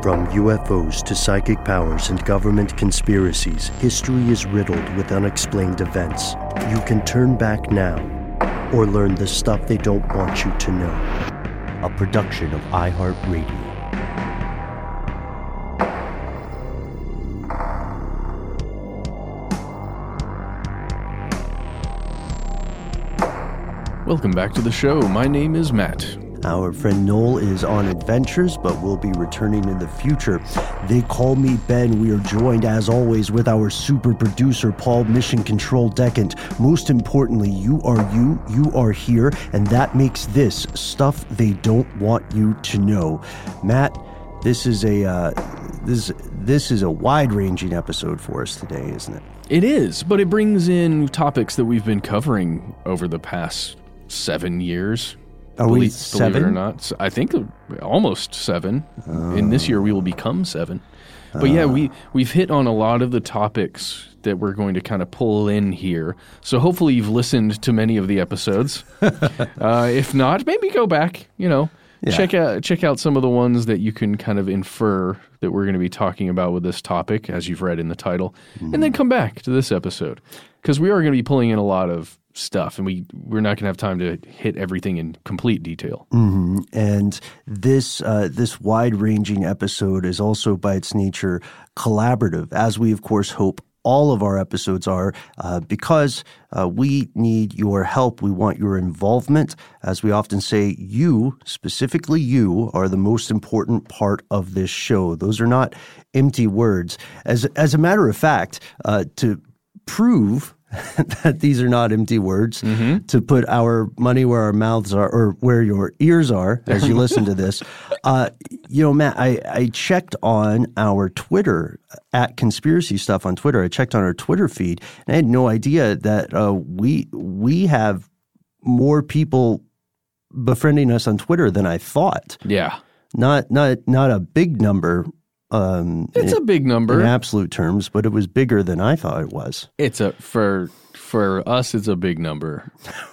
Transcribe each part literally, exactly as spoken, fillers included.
From U F Os to psychic powers and government conspiracies, history is riddled with unexplained events. You can turn back now or learn the stuff they don't want you to know. A production of iHeartRadio. Welcome back to the show. My name is Matt. Our friend Noel is on adventures, but will be returning in the future. They call me Ben. We are joined, as always, with our super producer, Paul Mission Control Decant. Most importantly, you are you, you are here, and that makes this stuff they don't want you to know. Matt, this is a uh, this this is a wide-ranging episode for us today, isn't it? It is, but it brings in topics that we've been covering over the past seven years. Are believe, we seven? Believe it or not. I think almost seven. Uh, In this year, we will become seven. But uh, yeah, we, we've hit on a lot of the topics that we're going to kind of pull in here. So hopefully you've listened to many of the episodes. uh, if not, maybe go back, you know, yeah. check out check out some of the ones that you can kind of infer that we're going to be talking about with this topic, as you've read in the title, mm. and then come back to this episode. Because we are going to be pulling in a lot of stuff, and we, we're not going to have time to hit everything in complete detail. Mm-hmm. And this uh, this wide-ranging episode is also, by its nature, collaborative, as we, of course, hope all of our episodes are, uh, because uh, we need your help. We want your involvement. As we often say, you, specifically you, are the most important part of this show. Those are not empty words. As, as a matter of fact, uh, to prove that these are not empty words, mm-hmm. to put our money where our mouths are, or where your ears are as you listen to this. Uh, you know, Matt, I, I checked on our Twitter, at Conspiracy Stuff on Twitter. I checked on our Twitter feed, and I had no idea that uh, we we have more people befriending us on Twitter than I thought. Yeah. Not not not a big number. Um, it's in, a big number in absolute terms, but it was bigger than I thought it was. It's a for for us. It's a big number.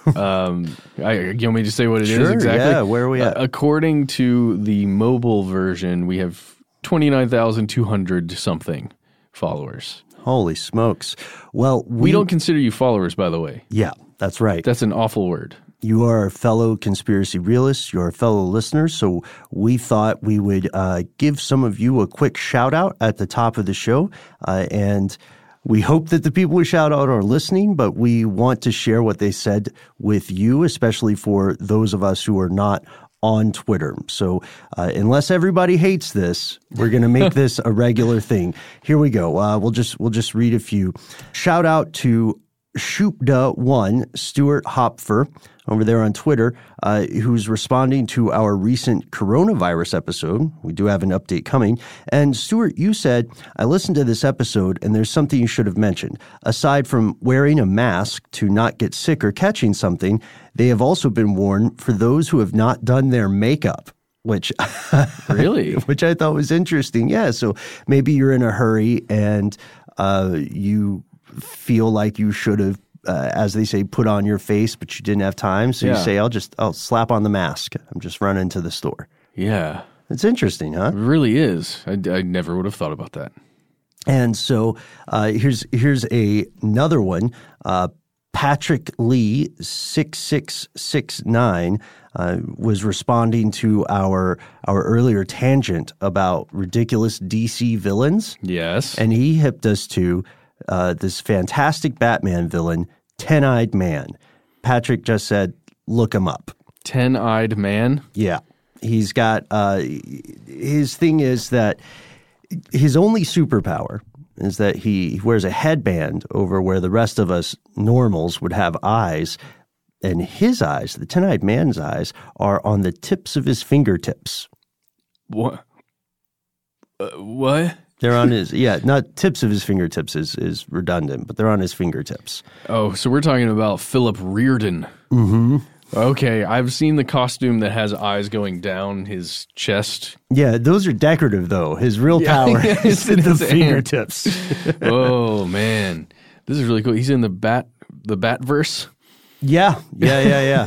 um, I, you want me to say what it sure, is exactly? Yeah, where are we at? Uh, according to the mobile version, we have twenty-nine thousand two hundred something followers. Holy smokes! Well, we, we don't consider you followers, by the way. Yeah, that's right. That's an awful word. You are our fellow conspiracy realists, you're our fellow listeners, so we thought we would uh, give some of you a quick shout-out at the top of the show, uh, and we hope that the people we shout out are listening, but we want to share what they said with you, especially for those of us who are not on Twitter. So uh, unless everybody hates this, we're going to make this a regular thing. Here we go. Uh, we'll just we'll just read a few. Shout out to Shoopda one, Stuart Hopfer, over there on Twitter, uh, who's responding to our recent coronavirus episode. We do have an update coming. And Stuart, you said, I listened to this episode and there's something you should have mentioned. Aside from wearing a mask to not get sick or catching something, they have also been warned for those who have not done their makeup. Which really, which I thought was interesting. Yeah, so maybe you're in a hurry and uh, you feel like you should have, uh, as they say, put on your face, but you didn't have time. So yeah. you say, I'll just, I'll slap on the mask. I'm just running to the store. Yeah. It's interesting, huh? It really is. I, I never would have thought about that. And so uh, here's, here's a, another one. Uh, Patrick Lee, six six six nine, uh, was responding to our our earlier tangent about ridiculous D C villains. Yes. And he hipped us to Uh, this fantastic Batman villain, Ten-Eyed Man. Patrick just said, look him up. Ten-Eyed Man? Yeah. He's got, uh, his thing is that his only superpower is that he wears a headband over where the rest of us normals would have eyes. And his eyes, the Ten-Eyed Man's eyes, are on the tips of his fingertips. What? Uh, what? They're on his, yeah, not tips of his fingertips is, is redundant, but they're on his fingertips. Oh, so we're talking about Philip Reardon. Mm-hmm. Okay, I've seen the costume that has eyes going down his chest. Yeah, those are decorative, though. His real power yeah, is in the fingertips. Oh, man. This is really cool. He's in the Bat, the Batverse. Yeah, yeah, yeah, yeah.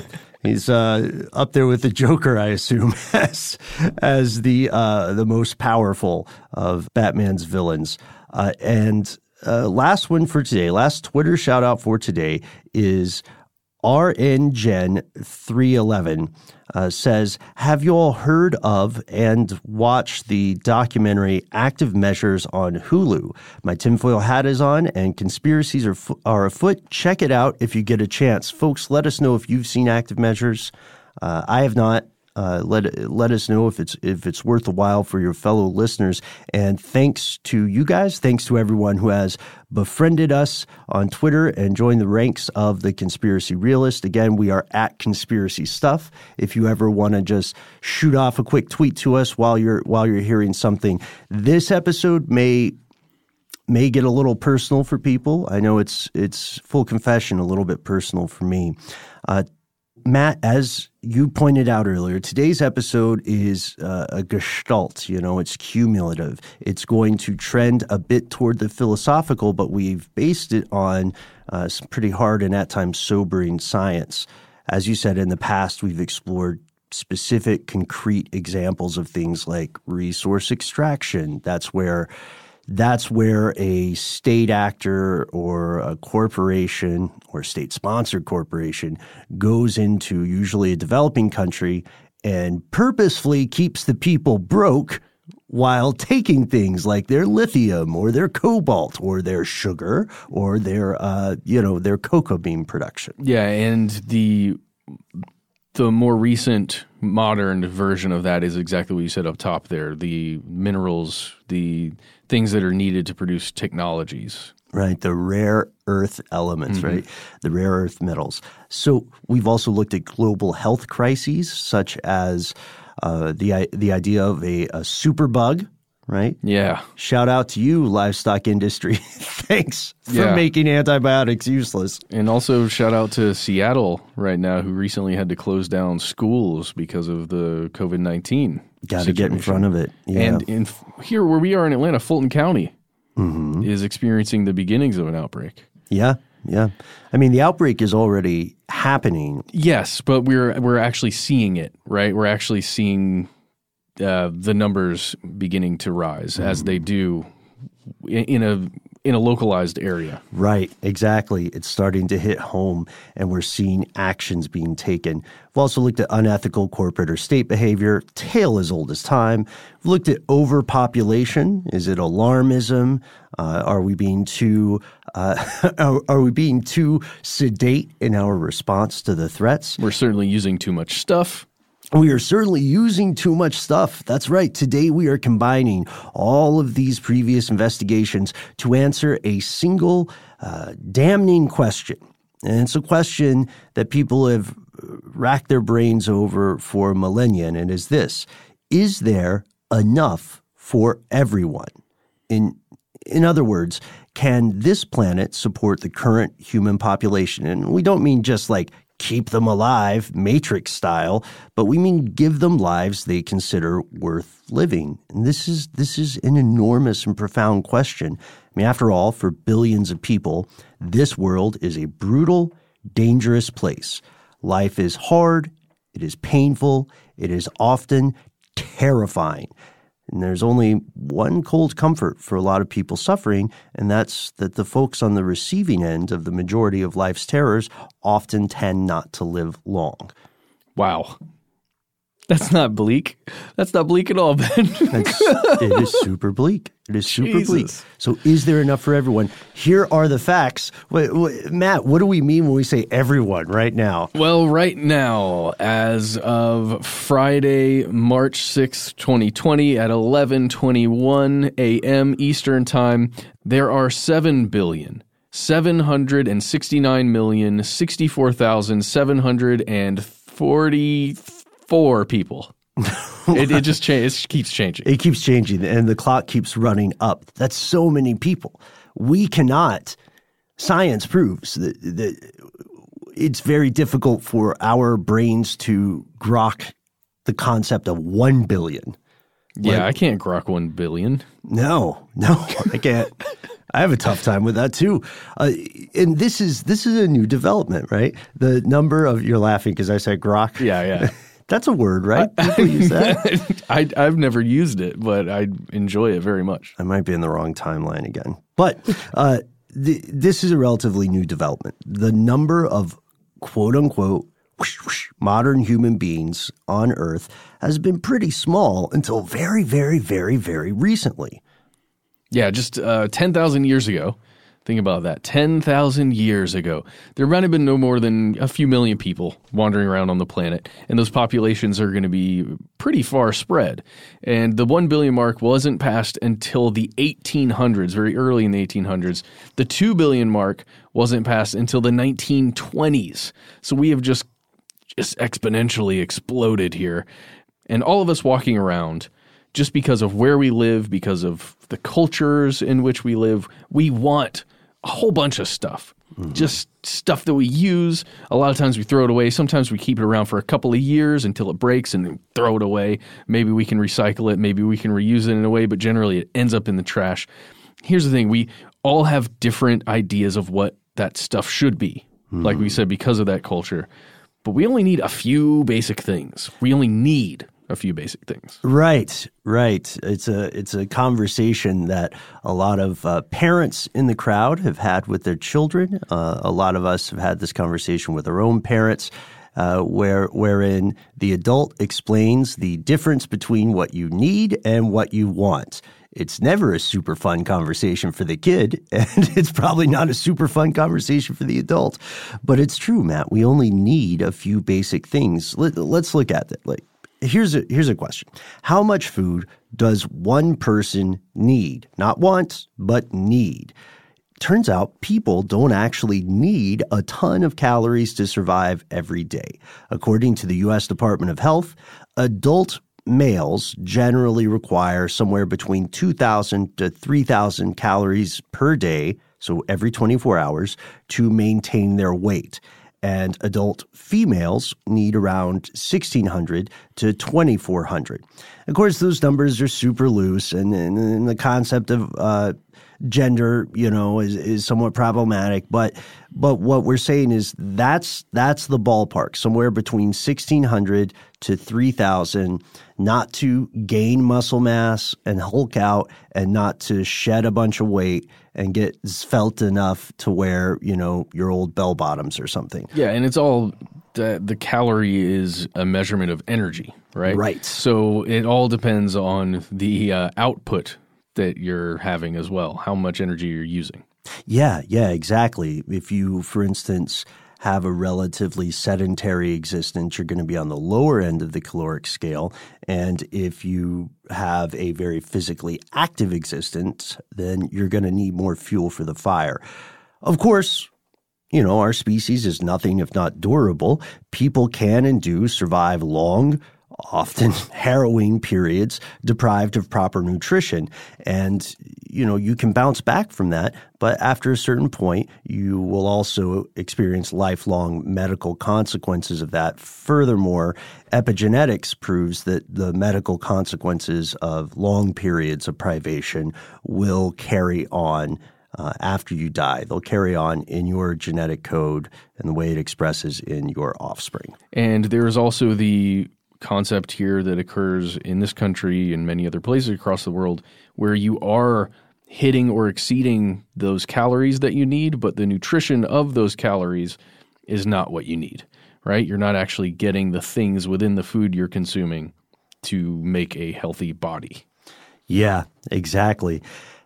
He's uh, up there with the Joker, I assume, as as the uh, the most powerful of Batman's villains. Uh, and uh, last one for today, last Twitter shout out for today is R N Gen three eleven. Uh, says, have you all heard of and watched the documentary Active Measures on Hulu? My tinfoil hat is on and conspiracies are, f- are afoot. Check it out if you get a chance. Folks, let us know if you've seen Active Measures. Uh, I have not. Uh, let let us know if it's if it's worth a while for your fellow listeners. And thanks to you guys, thanks to everyone who has befriended us on Twitter and joined the ranks of the Conspiracy Realist. Again, we are at Conspiracy Stuff. If you ever want to just shoot off a quick tweet to us while you're while you're hearing something, this episode may may get a little personal for people. I know it's it's full confession, a little bit personal for me. Uh, Matt, as you pointed out earlier, today's episode is uh, a gestalt. You know, it's cumulative. It's going to trend a bit toward the philosophical, but we've based it on uh, some pretty hard and at times sobering science. As you said, in the past, we've explored specific, concrete examples of things like resource extraction. That's where That's where a state actor or a corporation or state-sponsored corporation goes into usually a developing country and purposefully keeps the people broke while taking things like their lithium or their cobalt or their sugar or their, uh, you know, their cocoa bean production. Yeah, and the the more recent modern version of that is exactly what you said up top there. The minerals, the things that are needed to produce technologies. Right, the rare earth elements, mm-hmm. right? The rare earth metals. So we've also looked at global health crises such as uh, the the idea of a, a superbug, right? Yeah. Shout out to you, livestock industry. Thanks for yeah. making antibiotics useless. And also shout out to Seattle right now, who recently had to close down schools because of the COVID nineteen. Got to get in front of it. Yeah. And in here where we are in Atlanta, Fulton County mm-hmm. is experiencing the beginnings of an outbreak. Yeah, yeah. I mean, the outbreak is already happening. Yes, but we're we're actually seeing it, right? We're actually seeing uh, the numbers beginning to rise mm-hmm. as they do in, in a in a localized area. Right, exactly. It's starting to hit home, and we're seeing actions being taken. We've also looked at unethical corporate or state behavior, tale as old as time. We've looked at overpopulation. Is it alarmism? Uh, are we being too uh, are, are we being too sedate in our response to the threats? We're certainly using too much stuff. We are certainly using too much stuff. That's right. Today we are combining all of these previous investigations to answer a single uh, damning question. And it's a question that people have racked their brains over for millennia, and it is this: is there enough for everyone? In in other words, can this planet support the current human population? And we don't mean just like keep them alive, Matrix style, but we mean give them lives they consider worth living. And this is this is an enormous and profound question. I mean, after all, for billions of people, this world is a brutal, dangerous place. Life is hard, it is painful, it is often terrifying. And there's only one cold comfort for a lot of people suffering, and that's that the folks on the receiving end of the majority of life's terrors often tend not to live long. Wow. That's not bleak. That's not bleak at all, Ben. It's, it is super bleak. It is super Jesus. bleak. So is there enough for everyone? Here are the facts. Wait, wait, Matt, what do we mean when we say everyone right now? Well, right now, as of Friday, March sixth, twenty twenty, at eleven twenty-one a.m. Eastern Time, there are seven billion, seven hundred sixty-nine million, sixty-four thousand, seven hundred forty-four people. it, it just cha- it keeps changing. It keeps changing, and the clock keeps running up. That's so many people. We cannot. Science proves that, that it's very difficult for our brains to grok the concept of one billion. Yeah, like, I can't grok one billion. No, no, I can't. I have a tough time with that too. Uh, and this is this is a new development, right? The number of you're laughing because I said grok. Yeah, yeah. That's a word, right? People use that. I, I've never used it, but I enjoy it very much. I might be in the wrong timeline again. But uh, th- this is a relatively new development. The number of quote-unquote whoosh, whoosh, modern human beings on Earth has been pretty small until very, very, very, very recently. Yeah, just uh, ten thousand years ago. Think about that. ten thousand years ago, there might have been no more than a few million people wandering around on the planet, and those populations are going to be pretty far spread. And the one billion mark wasn't passed until the eighteen hundreds, very early in the eighteen hundreds. The two billion mark wasn't passed until the nineteen twenties. So we have just, just exponentially exploded here. And all of us walking around, just because of where we live, because of the cultures in which we live, we want a whole bunch of stuff, mm-hmm. just stuff that we use. A lot of times we throw it away. Sometimes we keep it around for a couple of years until it breaks and then throw it away. Maybe we can recycle it. Maybe we can reuse it in a way, but generally it ends up in the trash. Here's the thing. We all have different ideas of what that stuff should be, mm-hmm. like we said, because of that culture. But we only need a few basic things. We only need a few basic things. Right, right. It's a it's a conversation that a lot of uh, parents in the crowd have had with their children. Uh, a lot of us have had this conversation with our own parents, uh, where wherein the adult explains the difference between what you need and what you want. It's never a super fun conversation for the kid, and it's probably not a super fun conversation for the adult. But it's true, Matt. We only need a few basic things. Let, let's look at it. Like, here's a here's a question: how much food does one person need? Not want, but need. Turns out people don't actually need a ton of calories to survive every day. According to the U S Department of Health, adult males generally require somewhere between two thousand to three thousand calories per day, so every twenty-four hours, to maintain their weight. And adult females need around sixteen hundred to twenty-four hundred. Of course, those numbers are super loose, and, and, and the concept of uh, gender, you know, is, is somewhat problematic. But but what we're saying is that's that's the ballpark, somewhere between sixteen hundred to three thousand, not to gain muscle mass and hulk out, and not to shed a bunch of weight and get felt enough to wear, you know, your old bell bottoms or something. Yeah, and it's all the, the calorie is a measurement of energy, right? Right. So it all depends on the uh, output that you're having as well, how much energy you're using. Yeah, yeah, exactly. If you, for instance, have a relatively sedentary existence, you're going to be on the lower end of the caloric scale. And if you have a very physically active existence, then you're going to need more fuel for the fire. Of course, you know, our species is nothing if not durable. People can and do survive long, often harrowing periods deprived of proper nutrition. And, you know, you can bounce back from that, but after a certain point, you will also experience lifelong medical consequences of that. Furthermore, epigenetics proves that the medical consequences of long periods of privation will carry on uh, after you die. They'll carry on in your genetic code and the way it expresses in your offspring. And there is also the concept here that occurs in this country and many other places across the world where you are hitting or exceeding those calories that you need, but the nutrition of those calories is not what you need, right? You're not actually getting the things within the food you're consuming to make a healthy body. Yeah, exactly.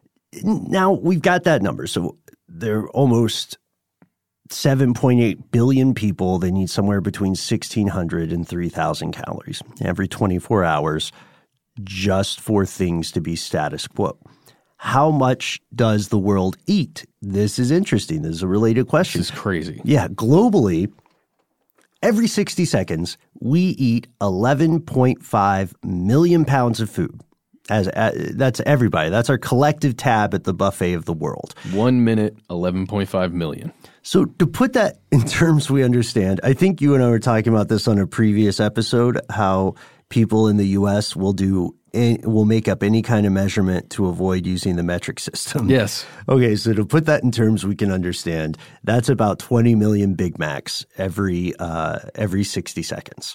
Now, we've got that number. So there are almost seven point eight billion people. They need somewhere between sixteen hundred and three thousand calories every twenty-four hours just for things to be status quo. How much does the world eat? This is interesting. This is a related question. This is crazy. Yeah. Globally, every sixty seconds, we eat eleven point five million pounds of food. As, as that's everybody. That's our collective tab at the buffet of the world. One minute, eleven point five million. So to put that in terms we understand, I think you and I were talking about this on a previous episode, how people in the U S will do and will make up any kind of measurement to avoid using the metric system. Yes. Okay, so to put that in terms we can understand, that's about twenty million Big Macs every uh, every sixty seconds.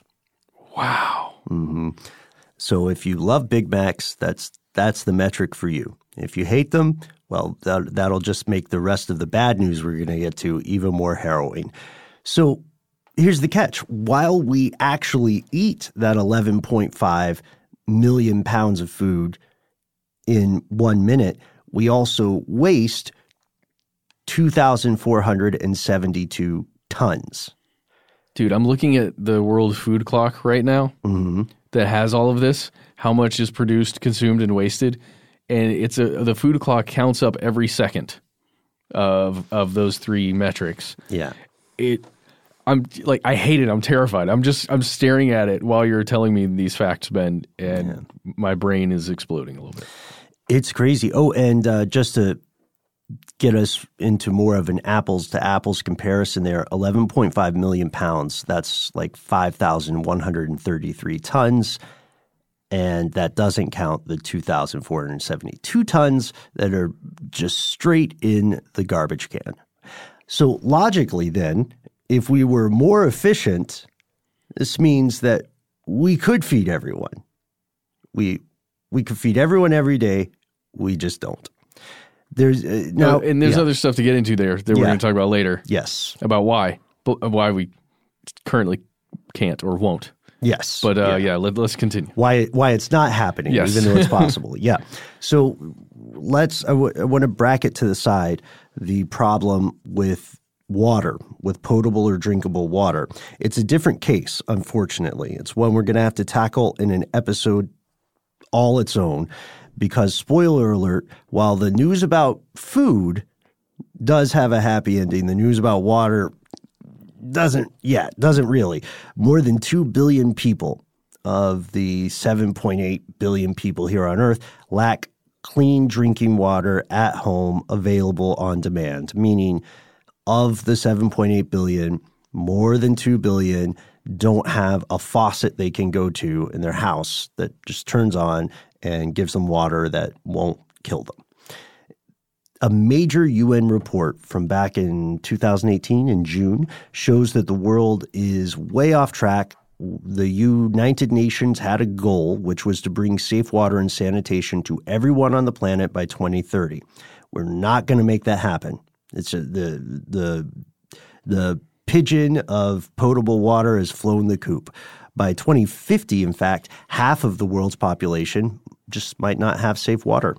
Wow. Mm-hmm. So if you love Big Macs, that's that's the metric for you. If you hate them, well, that, that'll just make the rest of the bad news we're going to get to even more harrowing. So here's the catch. While we actually eat that eleven point five million pounds of food in one minute, we also waste two thousand four hundred seventy-two tons. Dude, I'm looking at the World Food Clock right now Mm-hmm. that has all of this, how much is produced, consumed, and wasted. And it's a the food clock counts up every second of of those three metrics. Yeah. It I'm like I hate it. I'm terrified. I'm just I'm staring at it while you're telling me these facts, Ben, and yeah. my brain is exploding a little bit. It's crazy. Oh, and uh, just to get us into more of an apples to apples comparison there, eleven point five million pounds, that's like five thousand one hundred thirty-three tons. And that doesn't count the two thousand four hundred seventy-two tons that are just straight in the garbage can. So logically then, if we were more efficient, this means that we could feed everyone. We we could feed everyone every day. We just don't. There's uh, now, oh, and there's yeah. other stuff to get into there that we're Yeah. going to talk about later. Yes. About why, why we currently can't or won't. Yes. But uh, yeah, yeah let, let's continue. why why it's not happening, Yes. even though it's possible. Yeah. So let's. I, w- I want to bracket to the side the problem with water, with potable or drinkable water. It's a different case, unfortunately. It's one we're going to have to tackle in an episode all its own, because spoiler alert, while the news about food does have a happy ending, the news about water doesn't yet, doesn't really. More than two billion people of the seven point eight billion people here on Earth lack clean drinking water at home available on demand, meaning of the seven point eight billion, more than two billion don't have a faucet they can go to in their house that just turns on and gives them water that won't kill them. A major U N report from back in two thousand eighteen in June shows that the world is way off track. The United Nations had a goal, which was to bring safe water and sanitation to everyone on the planet by twenty thirty. We're not going to make that happen. It's a, the the the pigeon of potable water has flown the coop. By twenty fifty, in fact, half of the world's population just might not have safe water.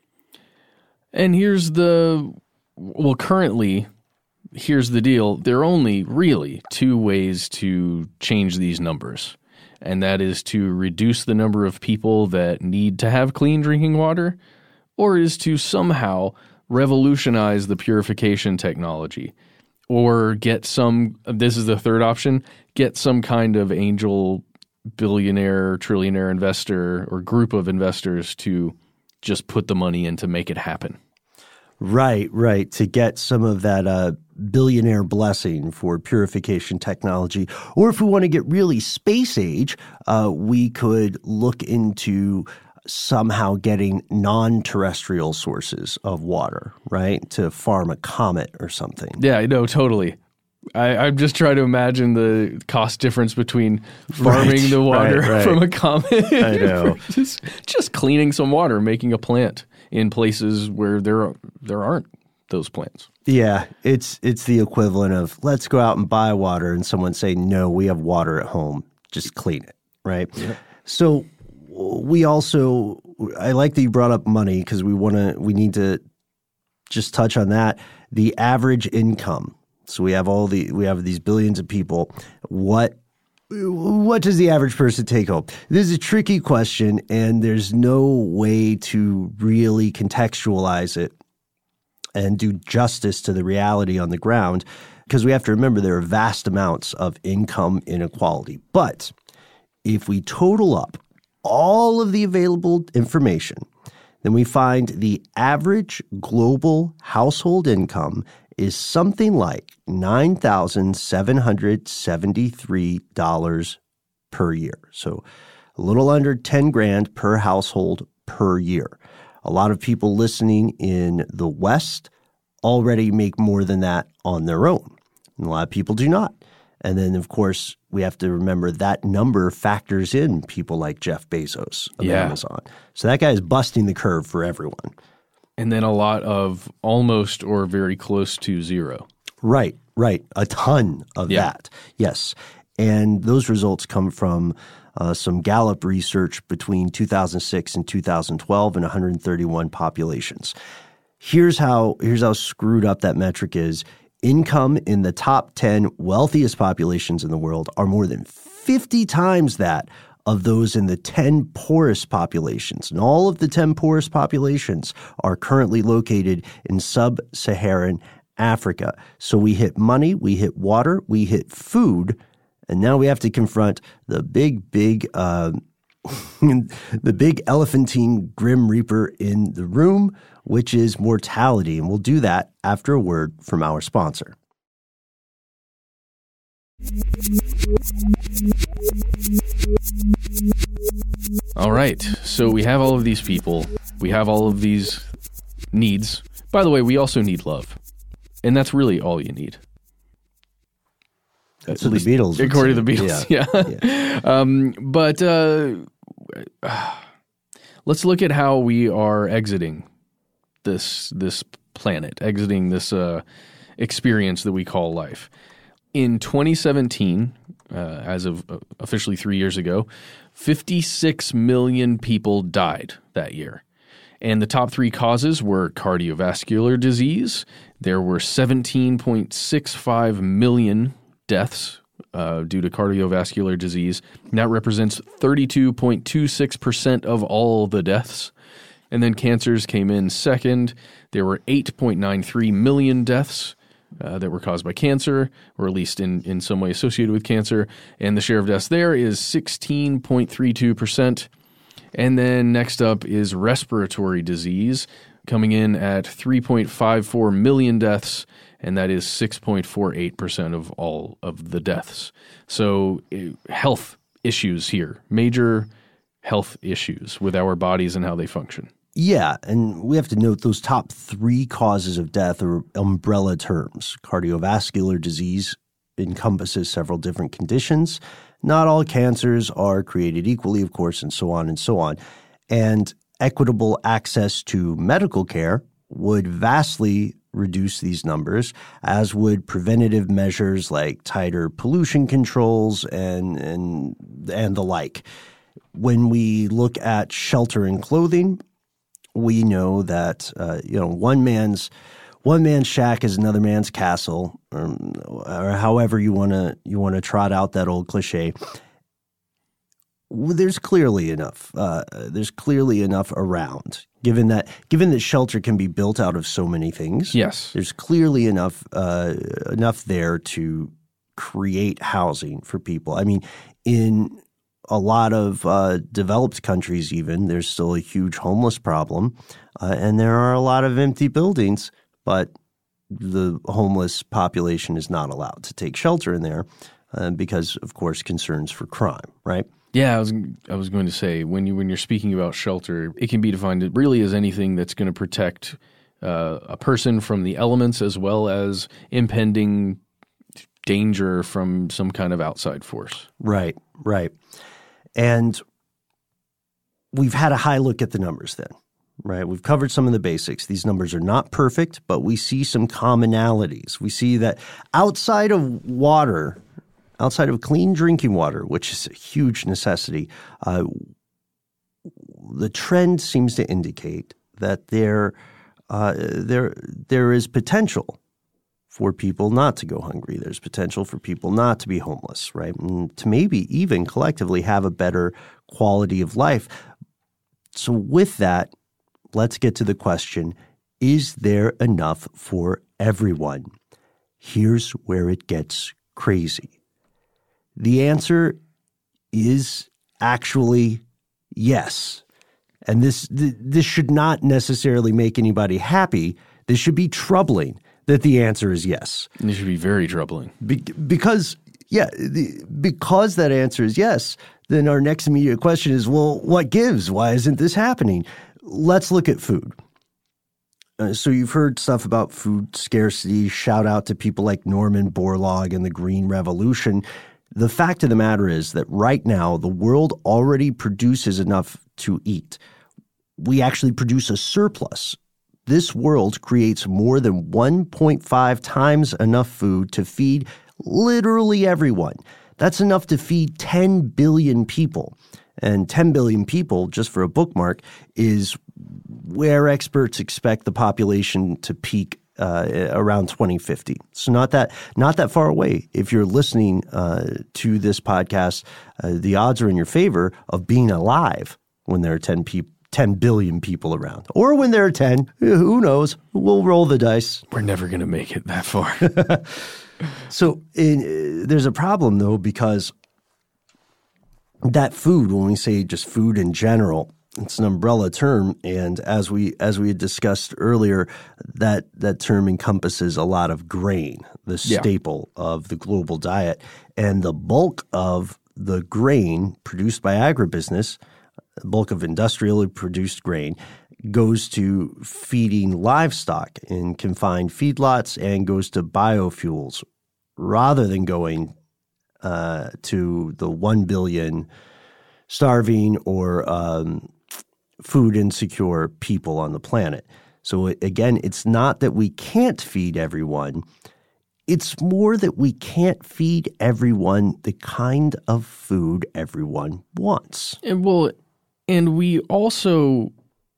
And here's the, well, currently, here's the deal. There are only really two ways to change these numbers, and that is to reduce the number of people that need to have clean drinking water, or is to somehow revolutionize the purification technology, or get some, this is the third option, get some kind of angel billionaire, trillionaire investor or group of investors to just put the money in to make it happen. Right, right. To get some of that uh, billionaire blessing for purification technology. Or if we want to get really space age, uh, we could look into somehow getting non-terrestrial sources of water, right? To farm a comet or something. Yeah, no, totally. I, I'm just trying to imagine the cost difference between farming Right, the water right, right. from a comet. I know. just, just cleaning some water, making a plant in places where there there aren't those plants. Yeah, it's it's the equivalent of let's go out and buy water and someone say, no, we have water at home. Just clean it, right? Yeah. So we also, I like that you brought up money because we want to, we need to just touch on that. The average income. So we have all the, we have these billions of people. What, what does the average person take home? This is a tricky question, and there's no way to really contextualize it and do justice to the reality on the ground, because we have to remember there are vast amounts of income inequality. But if we total up all of the available information, then we find the average global household income is something like nine thousand seven hundred seventy-three dollars per year. So a little under ten grand per household per year. A lot of people listening in the West already make more than that on their own. And a lot of people do not. And then, of course, we have to remember that number factors in people like Jeff Bezos of Yeah. Amazon. So that guy is busting the curve for everyone. And then a lot of almost or very close to zero. Right, right. A ton of Yeah. that. Yes. And those results come from uh, some Gallup research between two thousand six and two thousand twelve in one hundred thirty-one populations. Here's how, here's how screwed up that metric is. Income in the top ten wealthiest populations in the world are more than fifty times that of those in the ten poorest populations. And all of the ten poorest populations are currently located in sub-Saharan Africa. So we hit money, we hit water, we hit food, and now we have to confront the big, big, uh, the big elephantine grim reaper in the room, which is mortality. And we'll do that after a word from our sponsor. All right. So we have all of these people. We have all of these needs. By the way, we also need love. And that's really all you need. That's what the Beatles would According say. to the Beatles, yeah. Yeah. um, but uh, let's look at how we are exiting this this planet, exiting this uh, experience that we call life. In twenty seventeen, uh, as of uh, officially three years ago, fifty-six million people died that year. And the top three causes were cardiovascular disease. There were seventeen point six five million deaths uh, due to cardiovascular disease. And that represents thirty-two point two six percent of all the deaths. And then cancers came in second. There were eight point nine three million deaths uh, that were caused by cancer, or at least in, in some way associated with cancer. And the share of deaths there is sixteen point three two percent. And then next up is respiratory disease, coming in at three point five four million deaths, and that is six point four eight percent of all of the deaths. So uh, health issues here, major health issues with our bodies and how they function. Yeah, and we have to note those top three causes of death are umbrella terms. Cardiovascular disease encompasses several different conditions. Not all cancers are created equally, of course, and so on and so on. And equitable access to medical care would vastly reduce these numbers, as would preventative measures like tighter pollution controls and and and the like. When we look at shelter and clothing, we know that uh, you know one man's one man's shack is another man's castle, or, or however you want to you want to trot out that old cliche. There's clearly enough. Uh, there's clearly enough around. Given that, given that shelter can be built out of so many things, yes, there's clearly enough uh, enough there to create housing for people. I mean, in a lot of uh, developed countries, even there's still a huge homeless problem, uh, and there are a lot of empty buildings. But the homeless population is not allowed to take shelter in there uh, because, of course, concerns for crime, right? Yeah, I was I was going to say when you when you're speaking about shelter, it can be defined really as anything that's going to protect uh, a person from the elements as well as impending danger from some kind of outside force. Right, right. And we've had a high look at the numbers then. Right. We've covered some of the basics. These numbers are not perfect, but we see some commonalities. We see that outside of water, outside of clean drinking water, which is a huge necessity, uh, the trend seems to indicate that there, uh, there, there is potential for people not to go hungry. There's potential for people not to be homeless, right? And to maybe even collectively have a better quality of life. So with that, let's get to the question, is there enough for everyone? Here's where it gets crazy. The answer is actually yes. And this th- this should not necessarily make anybody happy. This should be troubling that the answer is yes. And it should be very troubling. Be- because, yeah, the, because that answer is yes, then our next immediate question is, well, what gives? Why isn't this happening? Let's look at food. Uh, so you've heard stuff about food scarcity. Shout out to people like Norman Borlaug and the Green Revolution. The fact of the matter is that right now, the world already produces enough to eat. We actually produce a surplus. This world creates more than one point five times enough food to feed literally everyone. That's enough to feed ten billion people. And ten billion people, just for a bookmark, is where experts expect the population to peak uh, around twenty fifty. So not that not that far away. If you're listening uh, to this podcast, uh, the odds are in your favor of being alive when there are ten people. ten billion people around. Or when there are ten, who knows? We'll roll the dice. We're never going to make it that far. So in, uh, there's a problem, though, because that food, when we say just food in general, it's an umbrella term. And as we as we had discussed earlier, that, that term encompasses a lot of grain, the Yeah. staple of the global diet. And the bulk of the grain produced by agribusiness, the bulk of industrially produced grain, goes to feeding livestock in confined feedlots and goes to biofuels rather than going uh, to the one billion starving or um, food insecure people on the planet. So again, it's not that we can't feed everyone. It's more that we can't feed everyone the kind of food everyone wants. And well, and we also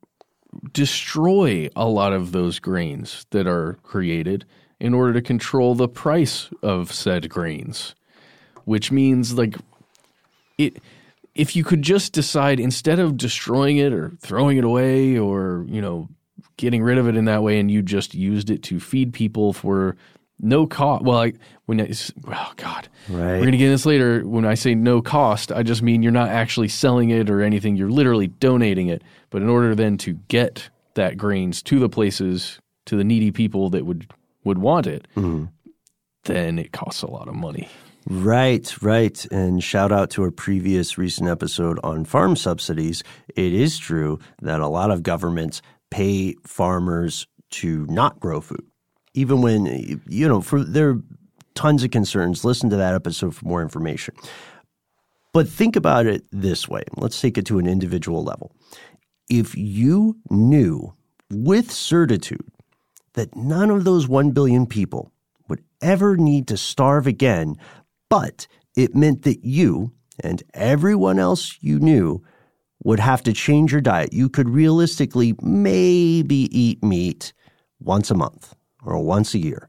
destroy a lot of those grains that are created in order to control the price of said grains, which means like it. If you could just decide instead of destroying it or throwing it away or, you know, getting rid of it in that way, and you just used it to feed people for no cost. Well, I, when I, oh God, Right. We're going to get into this later. When I say no cost, I just mean you're not actually selling it or anything. You're literally donating it. But in order then to get that grains to the places, to the needy people that would, would want it, mm-hmm. then it costs a lot of money. Right, right. And shout out to a previous recent episode on farm subsidies. It is true that a lot of governments pay farmers to not grow food. Even when, you know, for there are tons of concerns. Listen to that episode for more information. But think about it this way. Let's take it to an individual level. If you knew with certitude that none of those one billion people would ever need to starve again, but it meant that you and everyone else you knew would have to change your diet, you could realistically maybe eat meat once a month or once a year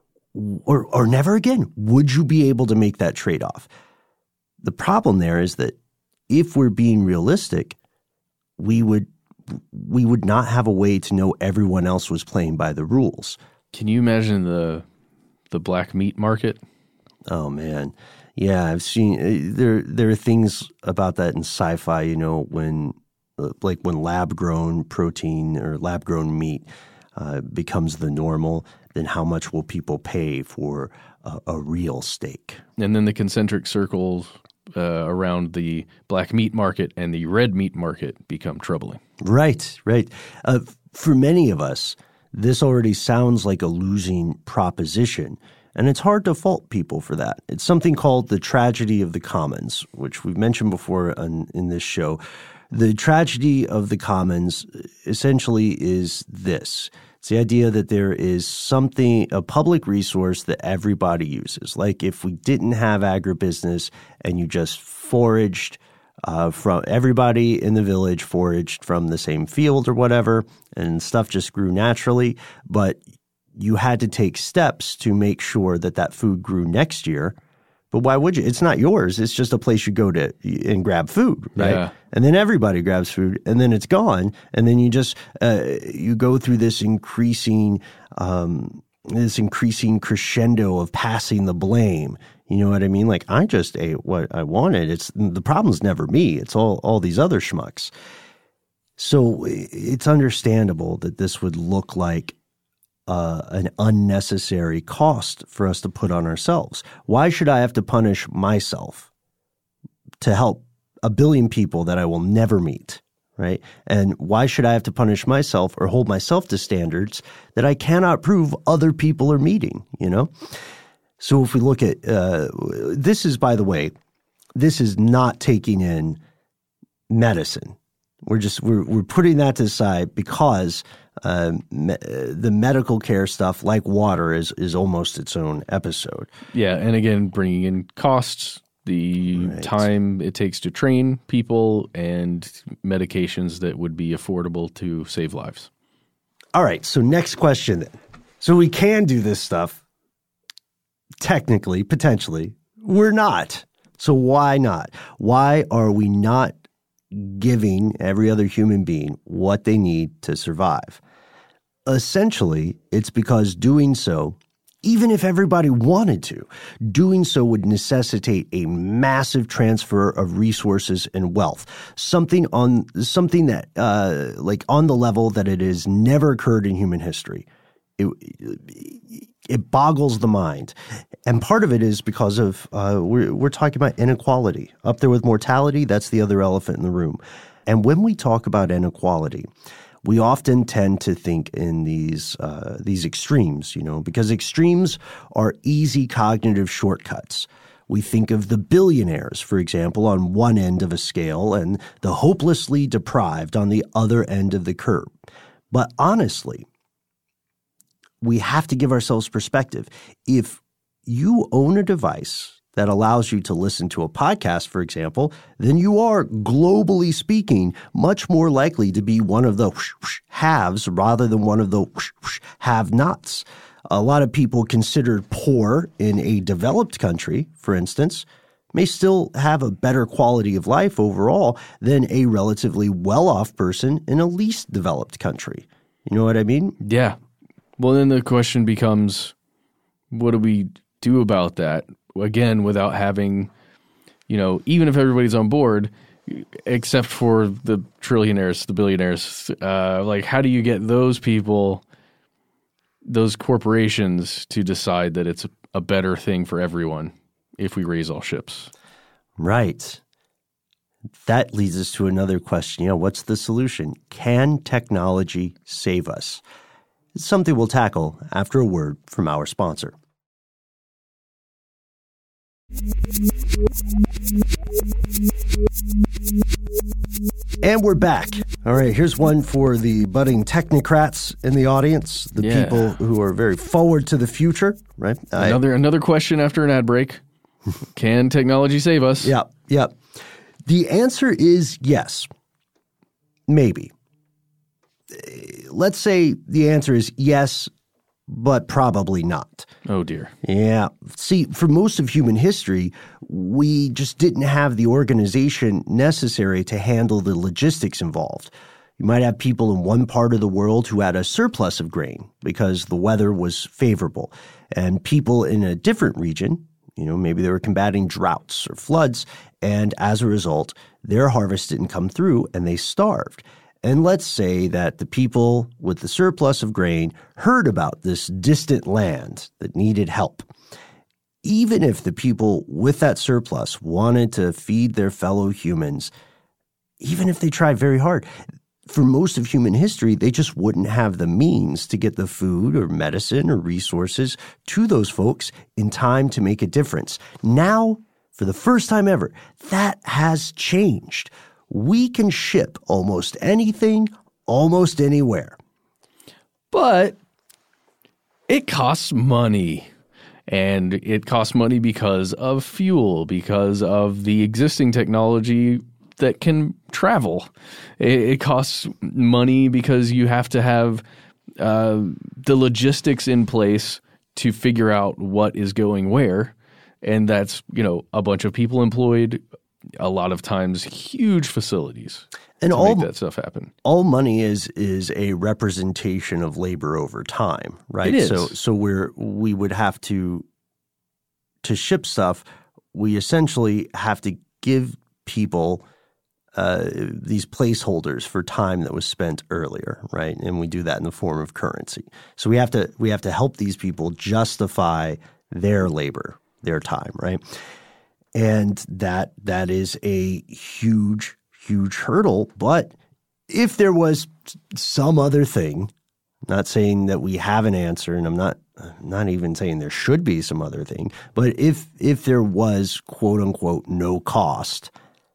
or, or never again. Would you be able to make that trade-off? The problem there is that if we're being realistic, we would we would not have a way to know everyone else was playing by the rules. Can you imagine the the black meat market? Oh man, yeah, I've seen there. There are things about that in sci-fi. You know, when like when lab-grown protein or lab-grown meat uh, becomes the normal, then how much will people pay for a, a real steak? And then the concentric circles uh, around the black meat market and the red meat market become troubling. Right, right. Uh, for many of us, this already sounds like a losing proposition. And it's hard to fault people for that. It's something called the tragedy of the commons, which we've mentioned before on, in this show. The tragedy of the commons essentially is this. It's the idea that there is something, a public resource that everybody uses. Like if we didn't have agribusiness and you just foraged uh, from everybody in the village foraged from the same field or whatever, and stuff just grew naturally, but you had to take steps to make sure that that food grew next year. But why would you? It's not yours. It's just a place you go to and grab food, right? Yeah. And then everybody grabs food, and then it's gone. And then you just uh, you go through this increasing um, this increasing crescendo of passing the blame. You know what I mean? Like I just ate what I wanted. It's the problem's never me. It's all all these other schmucks. So it's understandable that this would look like Uh, an unnecessary cost for us to put on ourselves. Why should I have to punish myself to help a billion people that I will never meet, right? And why should I have to punish myself or hold myself to standards that I cannot prove other people are meeting, you know? So if we look at, uh, this is, by the way, this is not taking in medicine. We're just, we're, we're putting that to the side because uh, me, the medical care stuff, like water, is, is almost its own episode. Yeah, and again, bringing in costs, the right. time it takes to train people, and medications that would be affordable to save lives. All right, so next question then. So we can do this stuff. Technically, potentially, we're not. So why not? Why are we not giving every other human being what they need to survive? Essentially, it's because doing so, even if everybody wanted to, doing so would necessitate a massive transfer of resources and wealth. Something on something that, uh, like on the level that it has never occurred in human history. It, it boggles the mind. And part of it is because of, uh, we're, we're talking about inequality. Up there with mortality, that's the other elephant in the room. And when we talk about inequality, we often tend to think in these uh, these extremes, you know, because extremes are easy cognitive shortcuts. We think of the billionaires, for example, on one end of a scale and the hopelessly deprived on the other end of the curve. But honestly, we have to give ourselves perspective. If you own a device that allows you to listen to a podcast, for example, then you are, globally speaking, much more likely to be one of the whoosh, whoosh, haves rather than one of the whoosh, whoosh, have-nots. A lot of people considered poor in a developed country, for instance, may still have a better quality of life overall than a relatively well-off person in a least developed country. You know what I mean? Yeah. Well, then the question becomes, what do we do about that? Again, without having, you know, even if everybody's on board, except for the trillionaires, the billionaires, uh, like how do you get those people, those corporations to decide that it's a, a better thing for everyone if we raise all ships? Right. That leads us to another question. You know, what's the solution? Can technology save us? It's something we'll tackle after a word from our sponsor. And we're back. All right, here's one for the budding technocrats in the audience, the yeah. people who are very forward to the future, right? Another I, another question after an ad break. Can technology save us? Yeah, yeah. The answer is yes. Maybe. Let's say the answer is yes, but probably not. Oh, dear. Yeah. See, for most of human history, we just didn't have the organization necessary to handle the logistics involved. You might have people in one part of the world who had a surplus of grain because the weather was favorable, and people in a different region, you know, maybe they were combating droughts or floods, and as a result, their harvest didn't come through and they starved. And let's say that the people with the surplus of grain heard about this distant land that needed help. Even if the people with that surplus wanted to feed their fellow humans, even if they tried very hard, for most of human history, they just wouldn't have the means to get the food or medicine or resources to those folks in time to make a difference. Now, for the first time ever, that has changed. We can ship almost anything, almost anywhere. But it costs money. And it costs money because of fuel, because of the existing technology that can travel. It, it costs money because you have to have uh, the logistics in place to figure out what is going where. And that's, you know, a bunch of people employed, a lot of times huge facilities and to all, make that stuff happen. All money is is a representation of labor over time, right? It is. So so we're we would have to to ship stuff, we essentially have to give people uh, these placeholders for time that was spent earlier, right? And we do that in the form of currency. So we have to we have to help these people justify their labor, their time, right? And that that is a huge, huge hurdle. But if there was some other thing, I'm not saying that we have an answer, and I'm not not even saying there should be some other thing, but if if there was, quote unquote, no cost,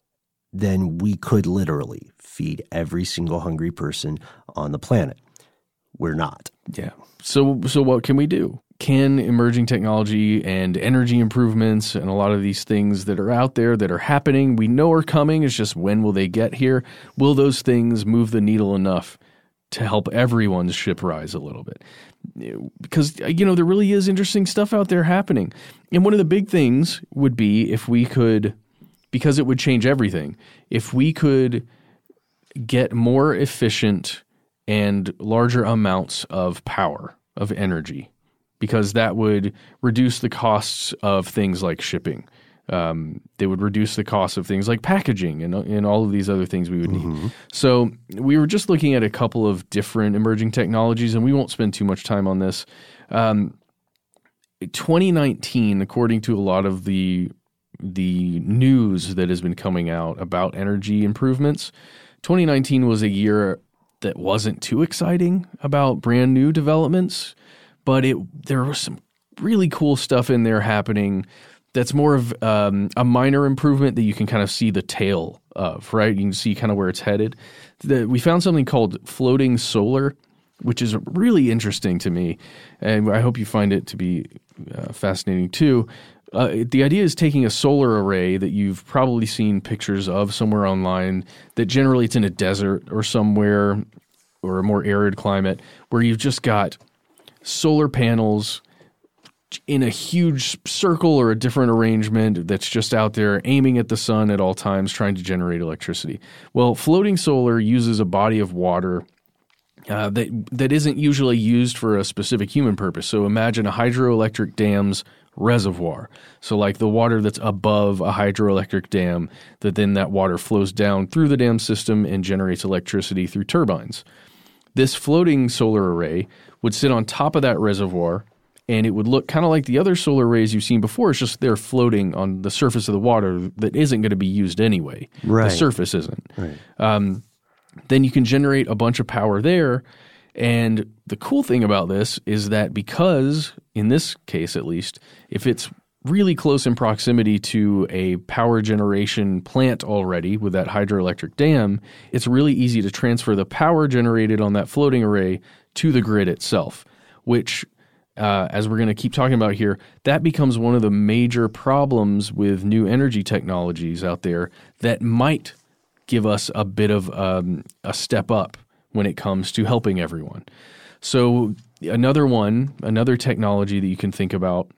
then we could literally feed every single hungry person on the planet. We're not. Yeah. So so what can we do? Can emerging technology and energy improvements and a lot of these things that are out there that are happening, we know are coming, it's just when will they get here? Will those things move the needle enough to help everyone's ship rise a little bit? Because, you know, there really is interesting stuff out there happening. And one of the big things would be if we could, because it would change everything, if we could get more efficient and larger amounts of power, of energy, because that would reduce the costs of things like shipping. Um, they would reduce the cost of things like packaging and, and all of these other things we would need. Mm-hmm. So we were just looking at a couple of different emerging technologies, and we won't spend too much time on this. Um, twenty nineteen, according to a lot of the the news that has been coming out about energy improvements, twenty nineteen was a year that wasn't too exciting about brand new developments, but it there was some really cool stuff in there happening that's more of um, a minor improvement that you can kind of see the tail of, right? You can see kind of where it's headed. The, we found something called floating solar, which is really interesting to me, and I hope you find it to be uh, fascinating too. Uh, the idea is taking a solar array that you've probably seen pictures of somewhere online, that generally it's in a desert or somewhere or a more arid climate, where you've just got solar panels in a huge circle or a different arrangement that's just out there aiming at the sun at all times, trying to generate electricity. Well, floating solar uses a body of water uh, that that isn't usually used for a specific human purpose. So imagine a hydroelectric dam's reservoir. So like the water that's above a hydroelectric dam, that then that water flows down through the dam system and generates electricity through turbines. This floating solar array would sit on top of that reservoir, and it would look kind of like the other solar arrays you've seen before. It's just they're floating on the surface of the water that isn't going to be used anyway. Right. The surface isn't. Right. Um, then you can generate a bunch of power there. And the cool thing about this is that because, in this case at least, if it's really close in proximity to a power generation plant already with that hydroelectric dam, it's really easy to transfer the power generated on that floating array to the grid itself, which Uh, as we're going to keep talking about here, that becomes one of the major problems with new energy technologies out there that might give us a bit of um, a step up when it comes to helping everyone. So another one, another technology that you can think about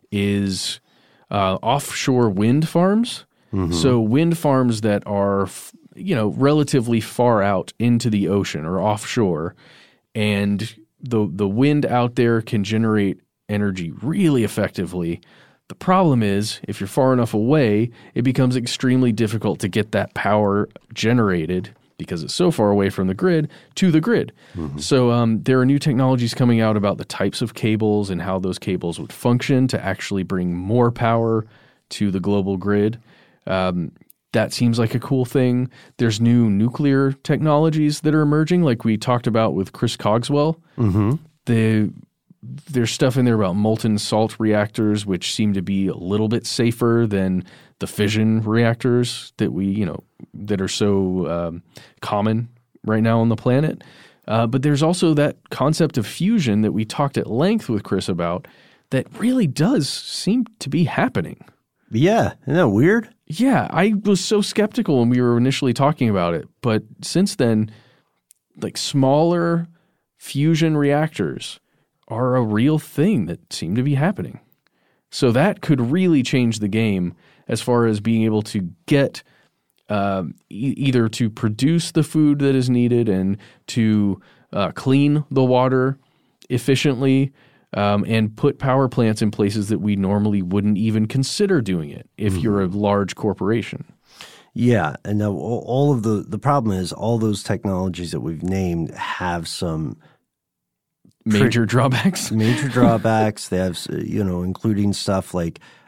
is uh, offshore wind farms. Mm-hmm. So wind farms that are, you know, relatively far out into the ocean or offshore, and the the wind out there can generate energy really effectively. The problem is, if you're far enough away, it becomes extremely difficult to get that power generated because it's so far away from the grid to the grid. Mm-hmm. So um, there are new technologies coming out about the types of cables and how those cables would function to actually bring more power to the global grid. Um, That seems like a cool thing. There's new nuclear technologies that are emerging, like we talked about with Chris Cogswell. Mm-hmm. The, there's stuff in there about molten salt reactors, which seem to be a little bit safer than the fission reactors that we, you know, that are so um, common right now on the planet. Uh, but there's also that concept of fusion that we talked at length with Chris about that really does seem to be happening. Yeah, isn't that weird? Yeah, I was so skeptical when we were initially talking about it, but since then, like smaller fusion reactors are a real thing that seem to be happening. So that could really change the game as far as being able to get um, e- either to produce the food that is needed and to uh, clean the water efficiently, Um, and put power plants in places that we normally wouldn't even consider doing it if mm-hmm. you're a large corporation. Yeah, and now all of the the problem is all those technologies that we've named have some major drawbacks. Major drawbacks. They have, you know, including stuff like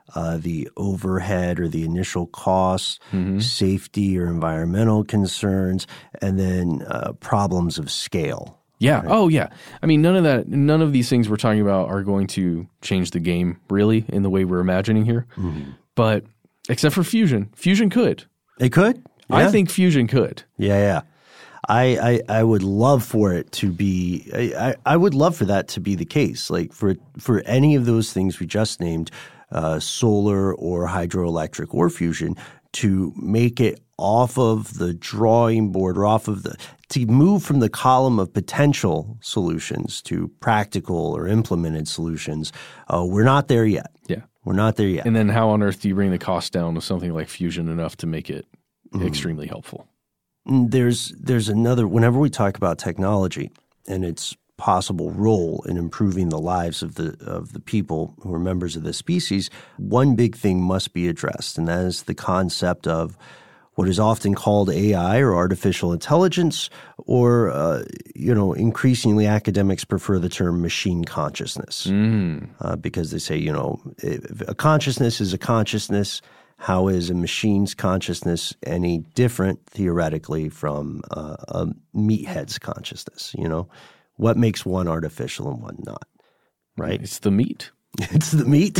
uh, the overhead or the initial costs, Mm-hmm. safety or environmental concerns, and then uh, problems of scale. Yeah. Oh, yeah. I mean, none of that, none of these things we're talking about are going to change the game really in the way we're imagining here. Mm-hmm. But except for fusion, fusion could. It could. Yeah. I think fusion could. Yeah, yeah. I, I I would love for it to be. I, I would love for that to be the case. Like for for any of those things we just named, uh, solar or hydroelectric or fusion, to make it off of the drawing board or off of the to move from the column of potential solutions to practical or implemented solutions. Uh, we're not there yet. Yeah. We're not there yet. And then how on earth do you bring the cost down to something like fusion enough to make it mm. extremely helpful? There's there's another, whenever we talk about technology and its possible role in improving the lives of the of the people who are members of the species, one big thing must be addressed, and that is the concept of what is often called A I or artificial intelligence, or uh, you know, increasingly academics prefer the term machine consciousness mm. uh, because they say, you know, if a consciousness is a consciousness. How is a machine's consciousness any different theoretically from uh, a meathead's consciousness? You know, what makes one artificial and one not? Right? It's the meat. It's the meat.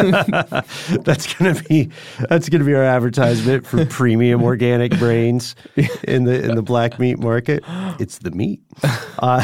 That's gonna be that's gonna be our advertisement for premium organic brains in the in the black meat market. It's the meat. Uh,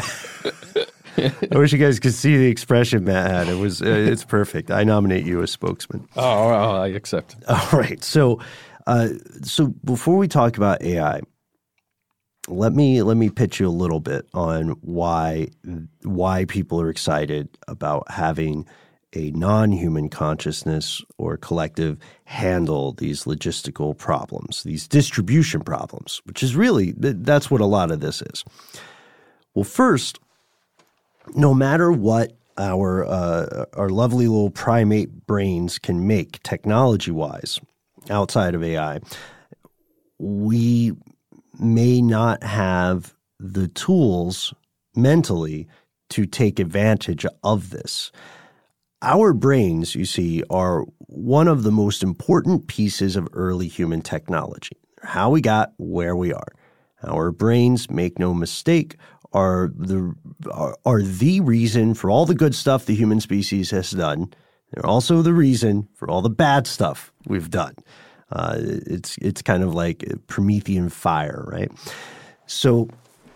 I wish you guys could see the expression Matt had. It was uh, it's perfect. I nominate you as spokesman. Oh, oh I accept. All right. So, uh, so before we talk about A I, let me let me pitch you a little bit on why why people are excited about having a non-human consciousness or collective handle these logistical problems, these distribution problems, which is really that's what a lot of this is. Well, first, no matter what our uh, our lovely little primate brains can make technology-wise outside of A I, we may not have the tools mentally to take advantage of this. Our brains, you see, are one of the most important pieces of early human technology. How we got where we are. Our brains, make no mistake, are the are, are the reason for all the good stuff the human species has done. They're also the reason for all the bad stuff we've done. Uh, it's it's kind of like Promethean fire, right? So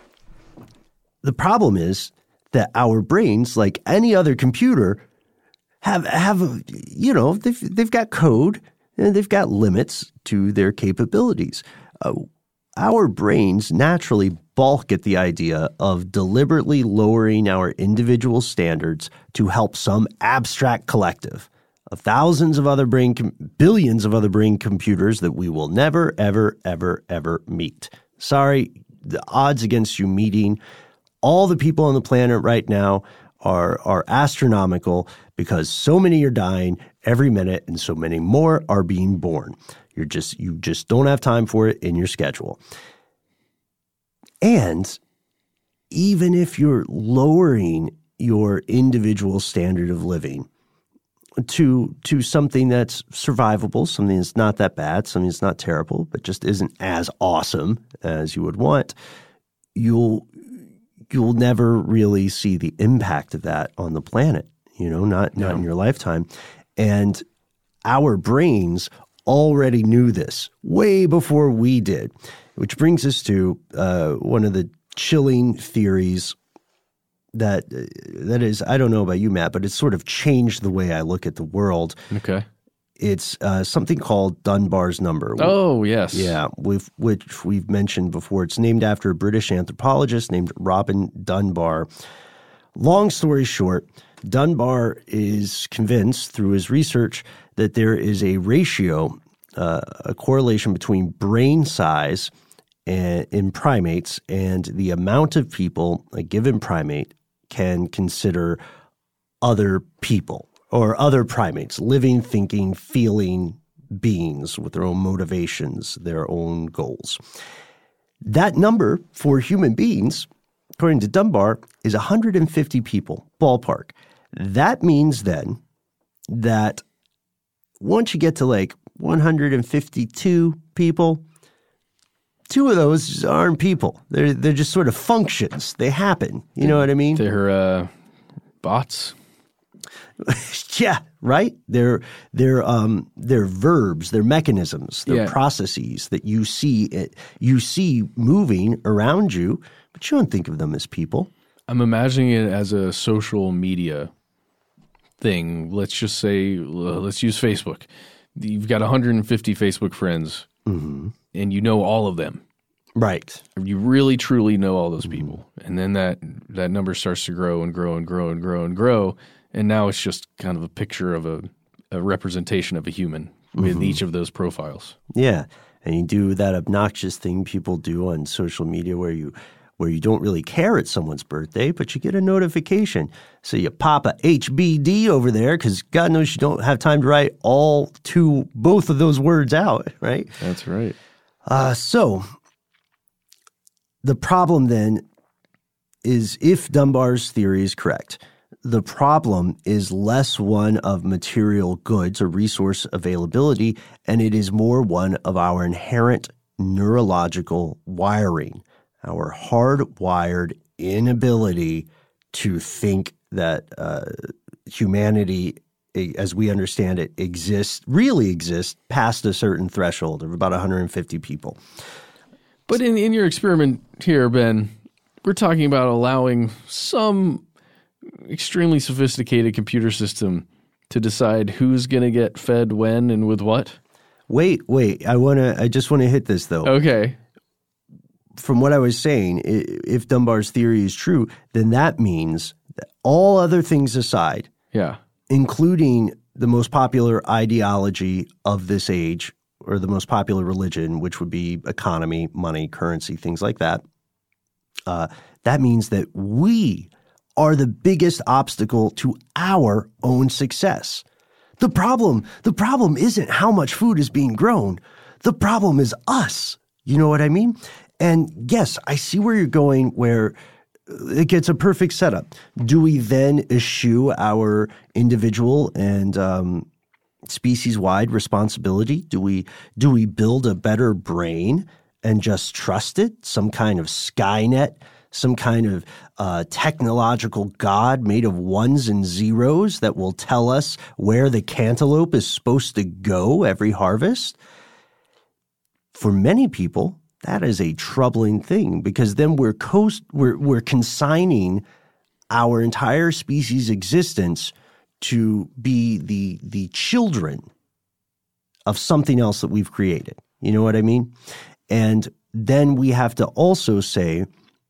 the problem is that our brains, like any other computer, have have you know they've they've got code and they've got limits to their capabilities. Uh, our brains naturally balk at the idea of deliberately lowering our individual standards to help some abstract collective of thousands of other brain, com- billions of other brain computers that we will never, ever, ever, ever meet. Sorry, the odds against you meeting all the people on the planet right now are are astronomical because so many are dying every minute and so many more are being born. You're just you just don't have time for it in your schedule. And even if you're lowering your individual standard of living to to something that's survivable, something that's not that bad, something that's not terrible, but just isn't as awesome as you would want, you'll you'll never really see the impact of that on the planet, you know, not not No. in your lifetime. And our brains already knew this way before we did, which brings us to uh, one of the chilling theories that that is, I don't know about you, Matt, but it's sort of changed the way I look at the world. Okay. It's uh, something called Dunbar's number. Oh, yes. Yeah, we've, which we've mentioned before. It's named after a British anthropologist named Robin Dunbar. Long story short, Dunbar is convinced through his research that there is a ratio, uh, a correlation between brain size and, in primates and the amount of people a given primate can consider other people or other primates, living, thinking, feeling beings with their own motivations, their own goals. That number for human beings, according to Dunbar, is one hundred fifty people, ballpark. That means then that once you get to like one hundred fifty-two people, two of those aren't people. They're they're just sort of functions. They happen. You know what I mean? They're uh, bots. Yeah, right? They're they're um they're verbs, they're mechanisms, they're Yeah. processes that you see it you see moving around you, but you don't think of them as people. I'm imagining it as a social media thing. Let's just say, uh, let's use Facebook. You've got one hundred fifty Facebook friends, Mm-hmm. and you know all of them. Right. You really, truly know all those people. And then that, that number starts to grow and grow and grow and grow and grow. And now it's just kind of a picture of a, a representation of a human with Mm-hmm. each of those profiles. Yeah. And you do that obnoxious thing people do on social media where you where you don't really care it's someone's birthday, but you get a notification. So you pop a H B D over there because God knows you don't have time to write all two, both of those words out, right? That's right. Uh, so the problem then is if Dunbar's theory is correct, the problem is less one of material goods or resource availability, and it is more one of our inherent neurological wiring, our hardwired inability to think that uh, humanity, as we understand it, exists, really exists past a certain threshold of about one hundred fifty people. But in, in your experiment here, Ben, we're talking about allowing some extremely sophisticated computer system to decide who's going to get fed when and with what. Wait, wait. I want to. I just want to hit this though. Okay. From what I was saying, i- if Dunbar's theory is true, then that means that all other things aside, Yeah. including the most popular ideology of this age or the most popular religion, which would be economy, money, currency, things like that, uh, that means that we are the biggest obstacle to our own success. The problem, the problem isn't how much food is being grown. The problem is us. You know what I mean? And yes, I see where you're going, where it gets a perfect setup. Do we then eschew our individual and um, species-wide responsibility? Do we do we build a better brain and just trust it? Some kind of Skynet, some kind of uh, technological god made of ones and zeros that will tell us where the cantaloupe is supposed to go every harvest? For many people, that is a troubling thing because then we're coast, we're we're consigning our entire species' existence to be the the children of something else that we've created. You know what I mean? And then we have to also say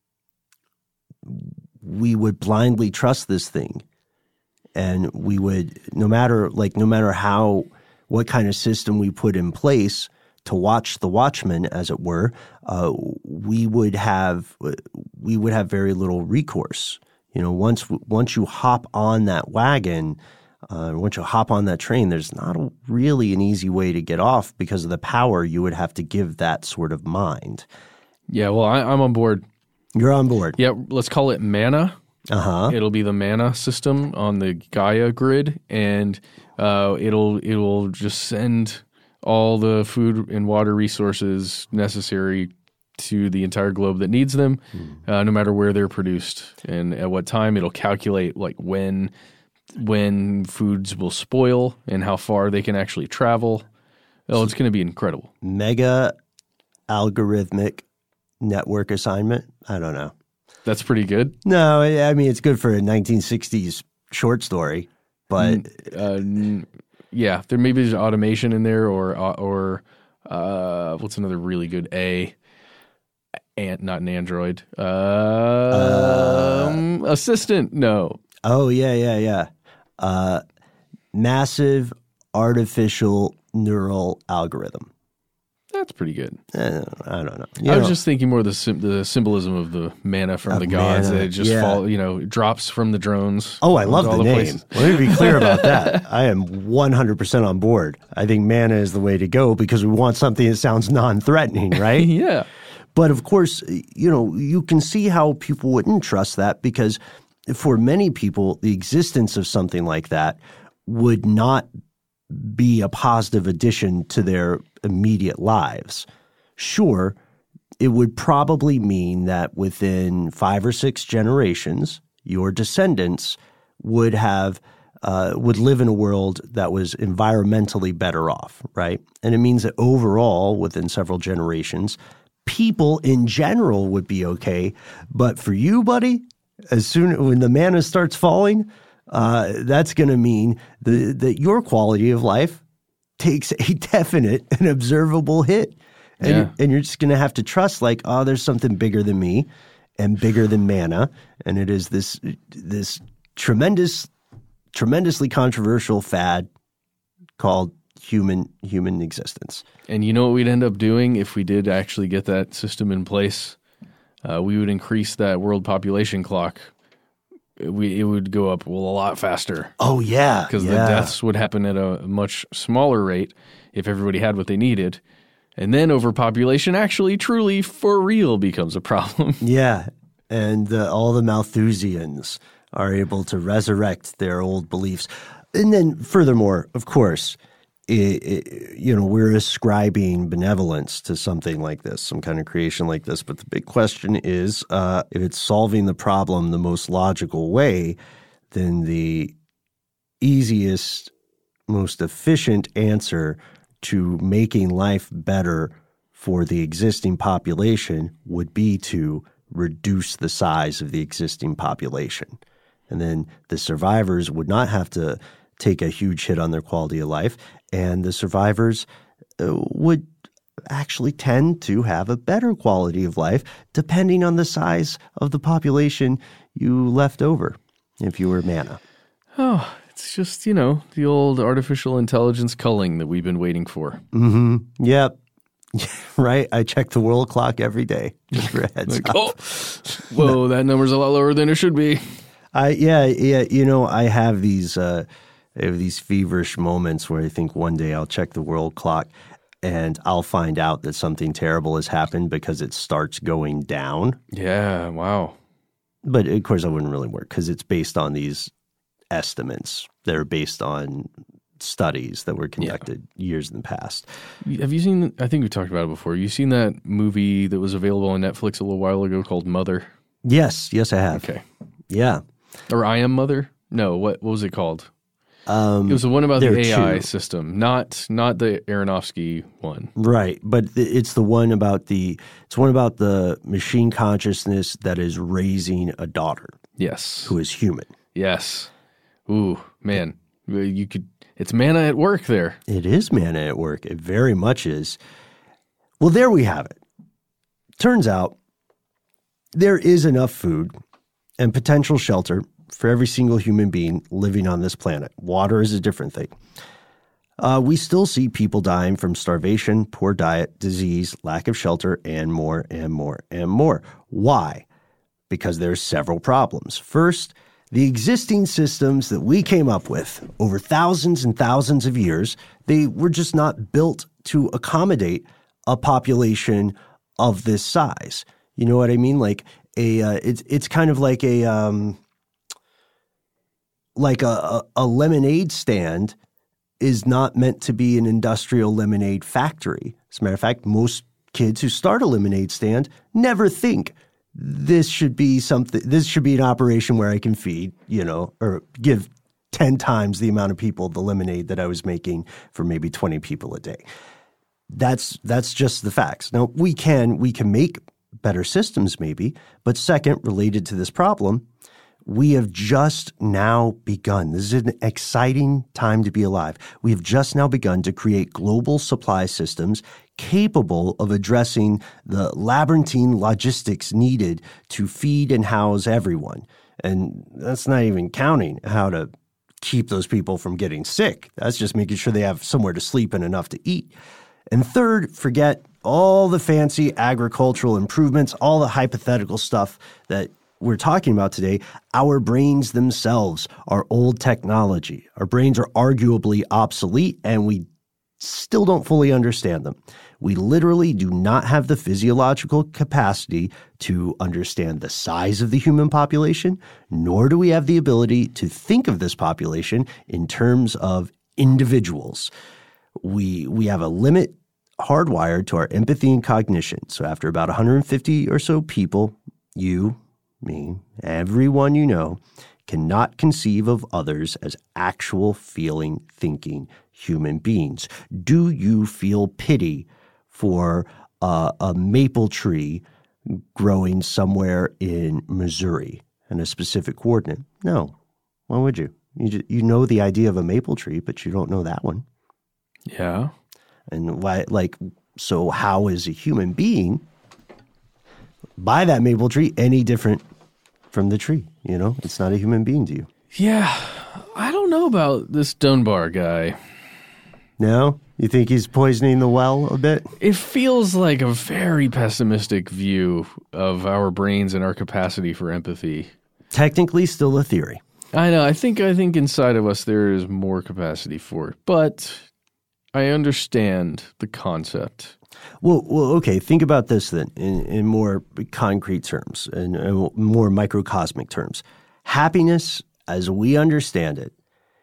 we would blindly trust this thing, and we would no matter like no matter how what kind of system we put in place to watch the watchman, as it were, uh, we would have we would have very little recourse. You know, once once you hop on that wagon, uh, once you hop on that train, there's not a, really an easy way to get off because of the power you would have to give that sort of mind. Yeah, well, I, I'm on board. You're on board. Yeah, let's call it mana. Uh-huh. It'll be the mana system on the Gaia grid, and uh, it'll it'll just send all the food and water resources necessary to the entire globe that needs them, mm. uh, no matter where they're produced and at what time. It'll calculate like when when foods will spoil and how far they can actually travel. Oh, it's going to be incredible. Mega algorithmic network assignment? I don't know. That's pretty good. No, I mean, it's good for a nineteen sixties short story, but... Uh, yeah, there may be automation in there or, or uh, what's another really good A? Ant, not an android. Um, uh, assistant, no. Oh, yeah, yeah, yeah. Uh, massive artificial neural algorithm. That's pretty good. Uh, I don't know. You I was know, just thinking more of the sim- the symbolism of the mana from the gods mana, that it just yeah. fall, you know, drops from the drones. Oh, I love all the, the name. places. Let me be clear about that. I am one hundred percent on board. I think mana is the way to go because we want something that sounds non-threatening, right? Yeah. But of course, you know, you can see how people wouldn't trust that because for many people, the existence of something like that would not be a positive addition to their immediate lives. Sure, it would probably mean that within five or six generations, your descendants would have uh, would live in a world that was environmentally better off, right? And it means that overall, within several generations, people in general would be okay. But for you, buddy, as soon when the manna starts falling, uh, that's going to mean the, that your quality of life takes a definite and observable hit. And, yeah. you're, and you're just going to have to trust, like, oh, there's something bigger than me and bigger than manna. And it is this this tremendous, tremendously controversial fad called human human existence. And you know what we'd end up doing if we did actually get that system in place? Uh, we would increase that world population clock. We It would go up well, a lot faster. Oh, yeah. Because yeah. the deaths would happen at a much smaller rate if everybody had what they needed. And then overpopulation actually truly for real becomes a problem. Yeah. And uh, all the Malthusians are able to resurrect their old beliefs. And then furthermore, of course, it, it, you know, we're ascribing benevolence to something like this, some kind of creation like this. But the big question is, uh, if it's solving the problem the most logical way, then the easiest, most efficient answer to making life better for the existing population would be to reduce the size of the existing population. And then the survivors would not have to take a huge hit on their quality of life, and the survivors uh, would actually tend to have a better quality of life depending on the size of the population you left over if you were manna. Oh, it's just, you know, the old artificial intelligence culling that we've been waiting for. Mm-hmm. Yep. Right? I check the world clock every day. Just for a heads Like, up. oh, whoa, that number's a lot lower than it should be. I yeah yeah you know I have these uh, I have these feverish moments where I think one day I'll check the world clock and I'll find out that something terrible has happened because it starts going down. Yeah, wow. But of course, that wouldn't really work because it's based on these estimates that are based on studies that were conducted yeah. years in the past. Have you seen? I think we talked about it before. You seen that movie that was available on Netflix a little while ago called Mother? Yes, yes, I have. Okay, yeah. Or I Am Mother? No, what what was it called? Um, it was the one about the A I two. system, not not the Aronofsky one. Right, but it's the one about the it's one about the machine consciousness that is raising a daughter. Yes, who is human. Yes. Ooh, man, you could. It's manna at work there. It is manna at work. It very much is. Well, there we have it. Turns out there is enough food and potential shelter for every single human being living on this planet. Water is a different thing. Uh, we still see people dying from starvation, poor diet, disease, lack of shelter, and more and more and more. Why? Because there's several problems. First, the existing systems that we came up with over thousands and thousands of years, they were just not built to accommodate a population of this size. You know what I mean? Like a, uh, it's it's kind of like a um, like a, a, a lemonade stand is not meant to be an industrial lemonade factory. As a matter of fact, most kids who start a lemonade stand never think this should be something, this should be an operation where I can feed, you know, or give ten times the amount of people the lemonade that I was making for maybe twenty people a day. That's that's just the facts. Now, we can we can make better systems maybe, but second, related to this problem, we have just now begun. This is an exciting time to be alive. We have just now begun to create global supply systems capable of addressing the labyrinthine logistics needed to feed and house everyone. And that's not even counting how to keep those people from getting sick. That's just making sure they have somewhere to sleep and enough to eat. And third, forget all the fancy agricultural improvements, all the hypothetical stuff that we're talking about today. Our brains themselves are old technology. Our brains are arguably obsolete, and we still don't fully understand them. We literally do not have the physiological capacity to understand the size of the human population, nor do we have the ability to think of this population in terms of individuals. We we have a limit hardwired to our empathy and cognition. So after about one hundred fifty or so people, you, me, everyone you know, cannot conceive of others as actual feeling, thinking human beings. Do you feel pity for uh, a maple tree growing somewhere in Missouri and a specific coordinate? No. Why would you? You, just, you know the idea of a maple tree, but you don't know that one. Yeah. And why, like, so how is a human being by that maple tree any different from the tree? You know, it's not a human being to you. Yeah. I don't know about this Dunbar guy. No? You think he's poisoning the well a bit? It feels like a very pessimistic view of our brains and our capacity for empathy. Technically still a theory. I know. I think I think inside of us there is more capacity for it. But I understand the concept. Well, well, okay. Think about this then in, in more concrete terms and, and more microcosmic terms. Happiness, as we understand it,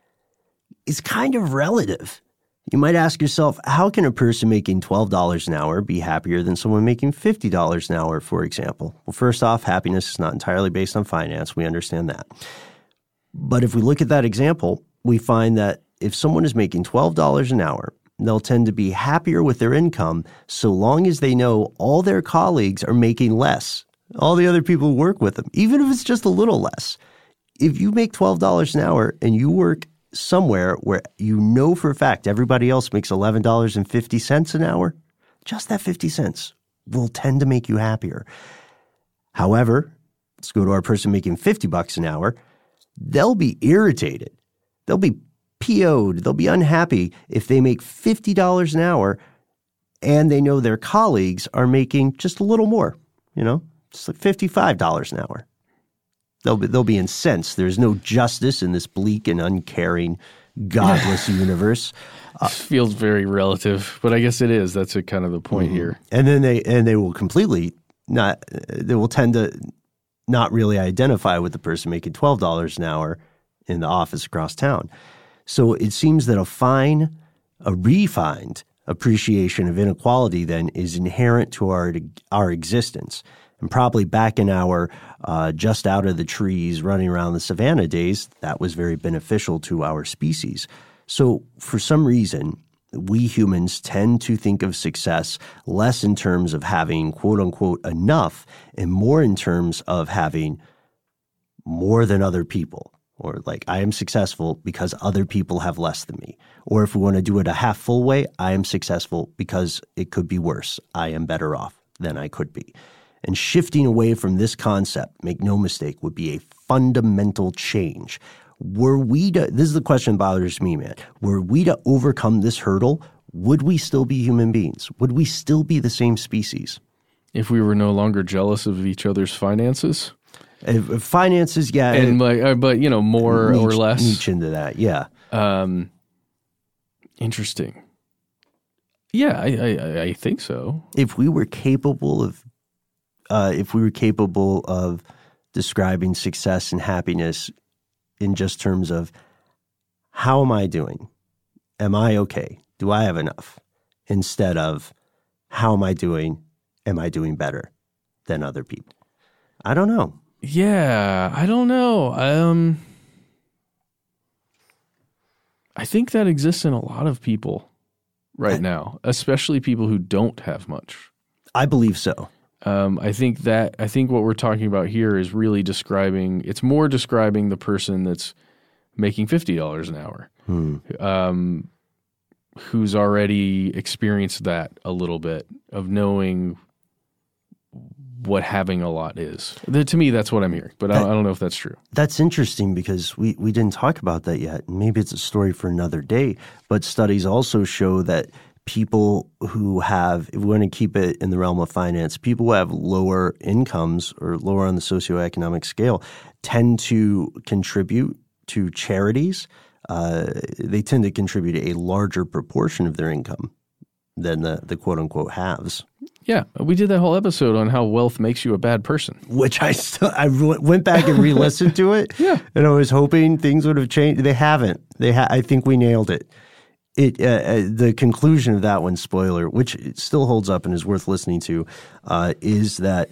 is kind of relative. You might ask yourself, how can a person making twelve dollars an hour be happier than someone making fifty dollars an hour, for example? Well, first off, happiness is not entirely based on finance. We understand that. But if we look at that example, we find that if someone is making twelve dollars an hour, they'll tend to be happier with their income so long as they know all their colleagues are making less, all the other people who work with them, even if it's just a little less. If you make twelve dollars an hour and you work somewhere where you know for a fact everybody else makes eleven dollars and fifty cents an hour, just that fifty cents will tend to make you happier. However, let's go to our person making fifty bucks an hour. They'll be irritated. They'll be P O'd. They'll be unhappy if they make fifty dollars an hour and they know their colleagues are making just a little more, you know, just like fifty-five dollars an hour. They'll be, they'll be incensed. There's no justice in this bleak and uncaring, godless universe. Uh, feels very relative, but I guess it is. That's a, kind of the point mm-hmm. here. And then they and they will completely not. They will tend to not really identify with the person making twelve dollars an hour in the office across town. So it seems that a fine, a refined appreciation of inequality then is inherent to our our existence. And probably back in our uh, just out of the trees running around the savannah days, that was very beneficial to our species. So for some reason, we humans tend to think of success less in terms of having quote unquote enough and more in terms of having more than other people. Or like, I am successful because other people have less than me. Or if we want to do it a half full way, I am successful because it could be worse. I am better off than I could be. And shifting away from this concept, make no mistake, would be a fundamental change. Were we to, this is the question that bothers me, man. Were we to overcome this hurdle, would we still be human beings? Would we still be the same species? If we were no longer jealous of each other's finances? If finances, yeah. And like, uh, but, you know, more niche, or less. Niche into that, yeah. Um, interesting. Yeah, I, I, I think so. If we were capable of Uh, if we were capable of describing success and happiness in just terms of how am I doing? Am I okay? Do I have enough? Instead of how am I doing? Am I doing better than other people? I don't know. Yeah, I don't know. Um, I think that exists in a lot of people right I, now, especially people who don't have much. I believe so. Um, I think that I think what we're talking about here is really describing. It's more describing the person that's making fifty dollars an hour, hmm. um, who's already experienced that a little bit of knowing what having a lot is. The, to me, that's what I'm hearing, but that, I, I don't know if that's true. That's interesting because we we didn't talk about that yet. Maybe it's a story for another day. But studies also show that people who have, if we want to keep it in the realm of finance, people who have lower incomes or lower on the socioeconomic scale tend to contribute to charities. Uh, they tend to contribute a larger proportion of their income than the, the quote-unquote haves. Yeah, we did that whole episode on how wealth makes you a bad person. Which I still, I went back and re-listened to it. Yeah. And I was hoping things would have changed. They haven't. They ha- I think we nailed it. It uh, the conclusion of that one, spoiler, which it still holds up and is worth listening to, uh, is that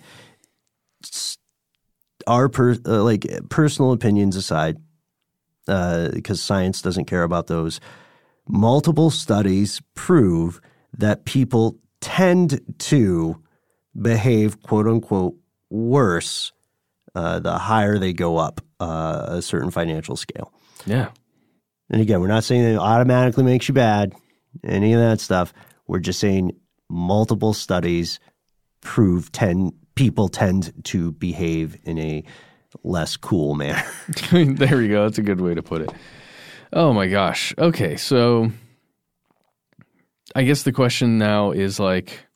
our per, uh, like personal opinions aside, because uh, science doesn't care about those, multiple studies prove that people tend to behave, quote unquote, worse uh, the higher they go up uh, a certain financial scale. Yeah. And again, we're not saying that it automatically makes you bad, any of that stuff. We're just saying multiple studies prove ten people tend to behave in a less cool manner. There we go. That's a good way to put it. Oh my gosh. Okay, so I guess the question now is like,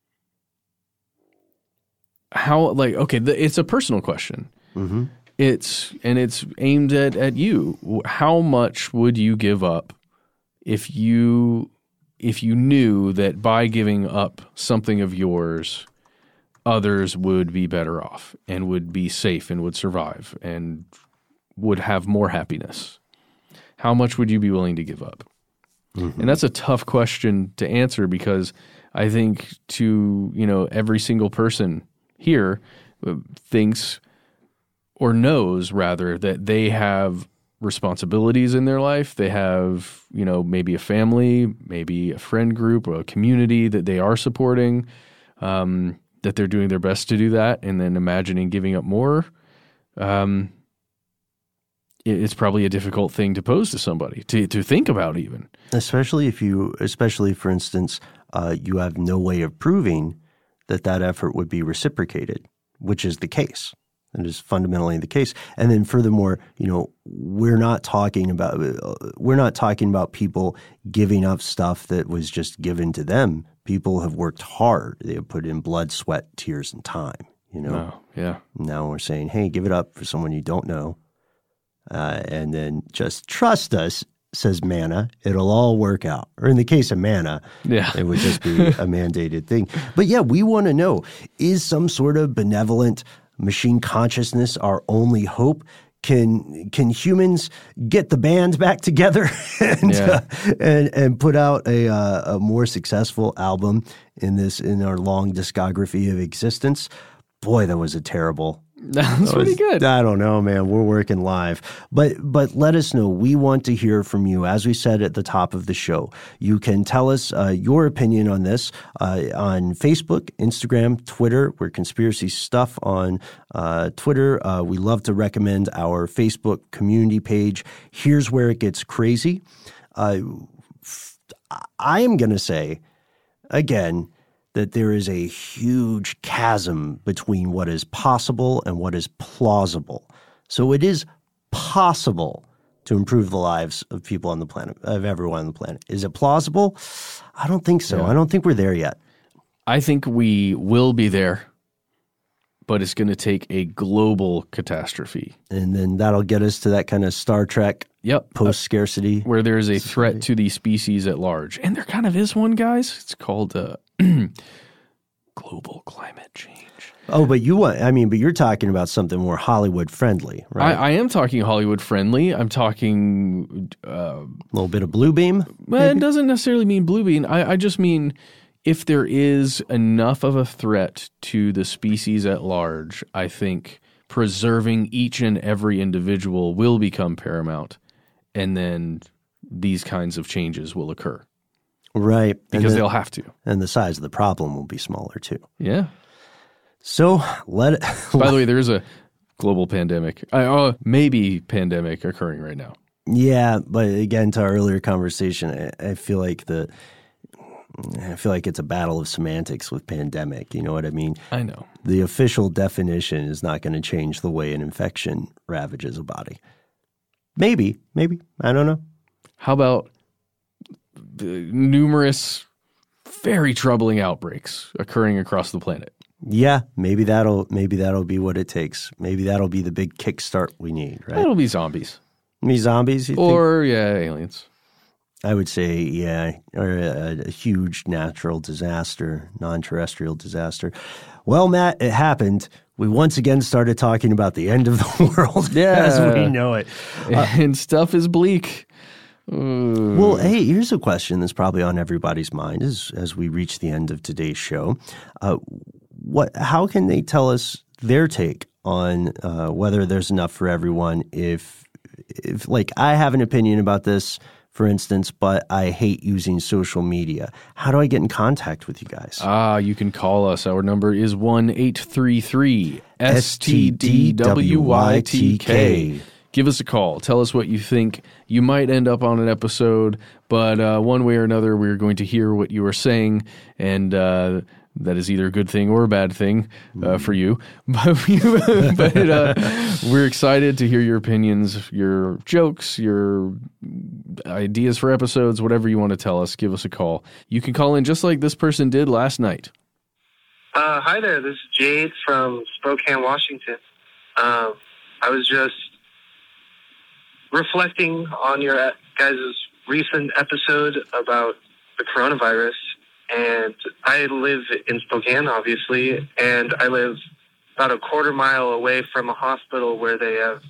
how, like, okay, the, it's a personal question. Mm-hmm. It's, and it's aimed at, at you. How much would you give up if you, if you knew that by giving up something of yours, others would be better off and would be safe and would survive and would have more happiness? How much would you be willing to give up? Mm-hmm. And that's a tough question to answer because I think to, you know, every single person here thinks or knows rather that they have responsibilities in their life. They have, you know, maybe a family, maybe a friend group or a community that they are supporting, um, that they're doing their best to do that. And then imagining giving up more, um, it's probably a difficult thing to pose to somebody, to to think about even. Especially if you, especially for instance, uh, you have no way of proving that that effort would be reciprocated, which is the case. It is fundamentally the case. And then furthermore, you know, we're not talking about, uh, we're not talking about people giving up stuff that was just given to them. People have worked hard. They have put in blood, sweat, tears, and time, you know. Oh, yeah. Now we're saying, hey, give it up for someone you don't know. Uh, and then just trust us, says Manna. It'll all work out. Or in the case of Manna, yeah. it would just be a mandated thing. But yeah, we want to know, is some sort of benevolent machine consciousness our only hope? Can can humans get the band back together and yeah. uh, and and put out a uh, a more successful album in this in our long discography of existence? Boy, that was a terrible. That's that pretty was, good. I don't know, man. We're working live. But but let us know. We want to hear from you. As we said at the top of the show, you can tell us uh, your opinion on this uh, on Facebook, Instagram, Twitter. We're Conspiracy Stuff on uh, Twitter. Uh, we love to recommend our Facebook community page. Here's where it gets crazy. Uh, I am going to say, again, that there is a huge chasm between what is possible and what is plausible. So it is possible to improve the lives of people on the planet, of everyone on the planet. Is it plausible? I don't think so. Yeah. I don't think we're there yet. I think we will be there, but it's going to take a global catastrophe. And then that'll get us to that kind of Star Trek yep. post-scarcity. Uh, where there is a threat to the species at large. And there kind of is one, guys. It's called uh, global climate change. Oh, but you want, I mean, but you're talking about something more Hollywood friendly, right? I, I am talking Hollywood friendly. I'm talking uh, a little bit of blue beam. Well, maybe? It doesn't necessarily mean blue beam. I, I just mean if there is enough of a threat to the species at large, I think preserving each and every individual will become paramount, and then these kinds of changes will occur. Right. Because then, they'll have to. And the size of the problem will be smaller too. Yeah. So let it. By the way, there is a global pandemic, uh, maybe pandemic occurring right now. Yeah, but again, to our earlier conversation, I, I feel like the, I feel like it's a battle of semantics with pandemic. You know what I mean? I know. The official definition is not going to change the way an infection ravages a body. Maybe, maybe I don't know. How about the numerous, very troubling outbreaks occurring across the planet? Yeah, maybe that'll maybe that'll be what it takes. Maybe that'll be the big kickstart we need, right? It'll be zombies. Me zombies? You or, think? yeah, aliens. I would say, yeah, or a, a huge natural disaster, non-terrestrial disaster. Well, Matt, it happened. We once again started talking about the end of the world Yeah. as we know it. Uh, and stuff is bleak. Uh, well, hey, here's a question that's probably on everybody's mind as, as we reach the end of today's show. Uh, what? How can they tell us their take on uh, whether there's enough for everyone if, if, like, I have an opinion about this, for instance, but I hate using social media. How do I get in contact with you guys? Ah, you can call us. Our number is one eight three three S T D W Y T K. Give us a call. Tell us what you think. You might end up on an episode, but uh, one way or another, we're going to hear what you are saying, and uh, that is either a good thing or a bad thing uh, for you. But, but uh, we're excited to hear your opinions, your jokes, your ideas for episodes, whatever you want to tell us. Give us a call. You can call in just like this person did last night. Uh, hi there. This is Jade from Spokane, Washington. Um, I was just reflecting on your guys' recent episode about the coronavirus. And I live in Spokane, obviously, and I live about a quarter mile away from a hospital where they have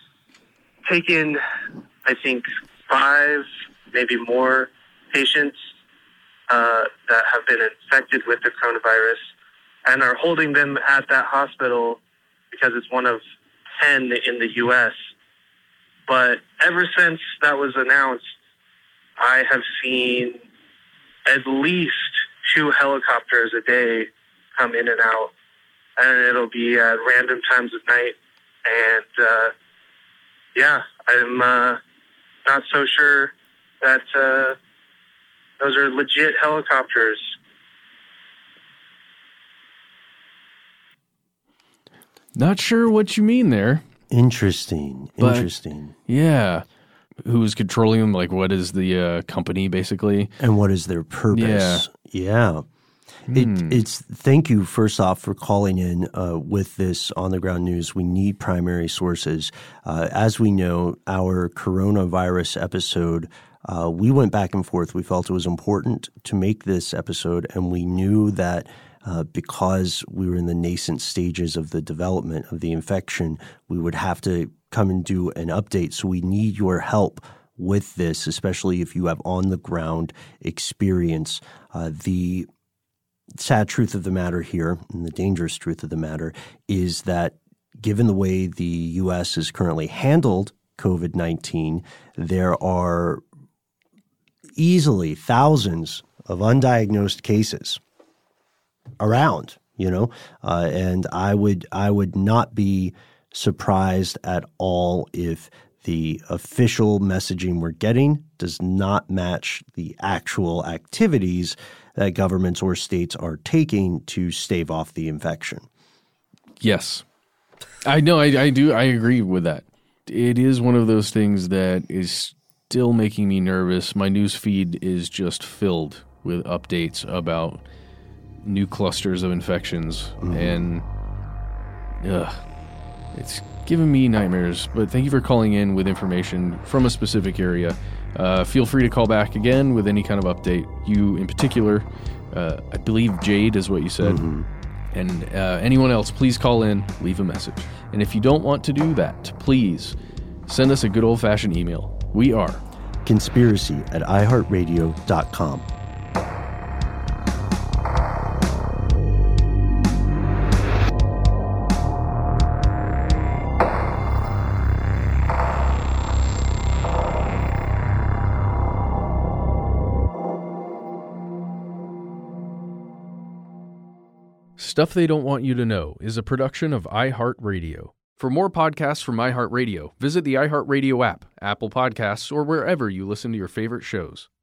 taken, I think, five, maybe more patients uh, that have been infected with the coronavirus and are holding them at that hospital because it's one of ten in the U S But ever since that was announced, I have seen at least two helicopters a day come in and out, and it'll be at random times of night. And uh, yeah, I'm uh, not so sure that uh, those are legit helicopters. Not sure what you mean there. Interesting. But- Interesting. Yeah. Who's controlling them? Like, what is the uh, company, basically? And what is their purpose? Yeah. It, Hmm. it's thank you first off for calling in uh, with this on the ground news. We need primary sources. Uh, as we know, our coronavirus episode, uh, we went back and forth. We felt it was important to make this episode, and we knew that uh, because we were in the nascent stages of the development of the infection, we would have to come and do an update. So we need your help with this, especially if you have on the ground experience. Uh, the sad truth of the matter here, and the dangerous truth of the matter, is that given the way the U S has currently handled COVID nineteen, there are easily thousands of undiagnosed cases around, you know, uh, and I would I would not be surprised at all if the official messaging we're getting does not match the actual activities that governments or states are taking to stave off the infection. Yes. I know, I, I do, I agree with that. It is one of those things that is still making me nervous. My news feed is just filled with updates about new clusters of infections, mm-hmm. and ugh, it's giving me nightmares. But thank you for calling in with information from a specific area. Uh, feel free to call back again with any kind of update. You in particular, uh, I believe Jade is what you said. Mm-hmm. And uh, anyone else, please call in, leave a message. And if you don't want to do that, please send us a good old-fashioned email. We are conspiracy at i heart radio dot com. Stuff They Don't Want You to Know is a production of iHeartRadio. For more podcasts from iHeartRadio, visit the iHeartRadio app, Apple Podcasts, or wherever you listen to your favorite shows.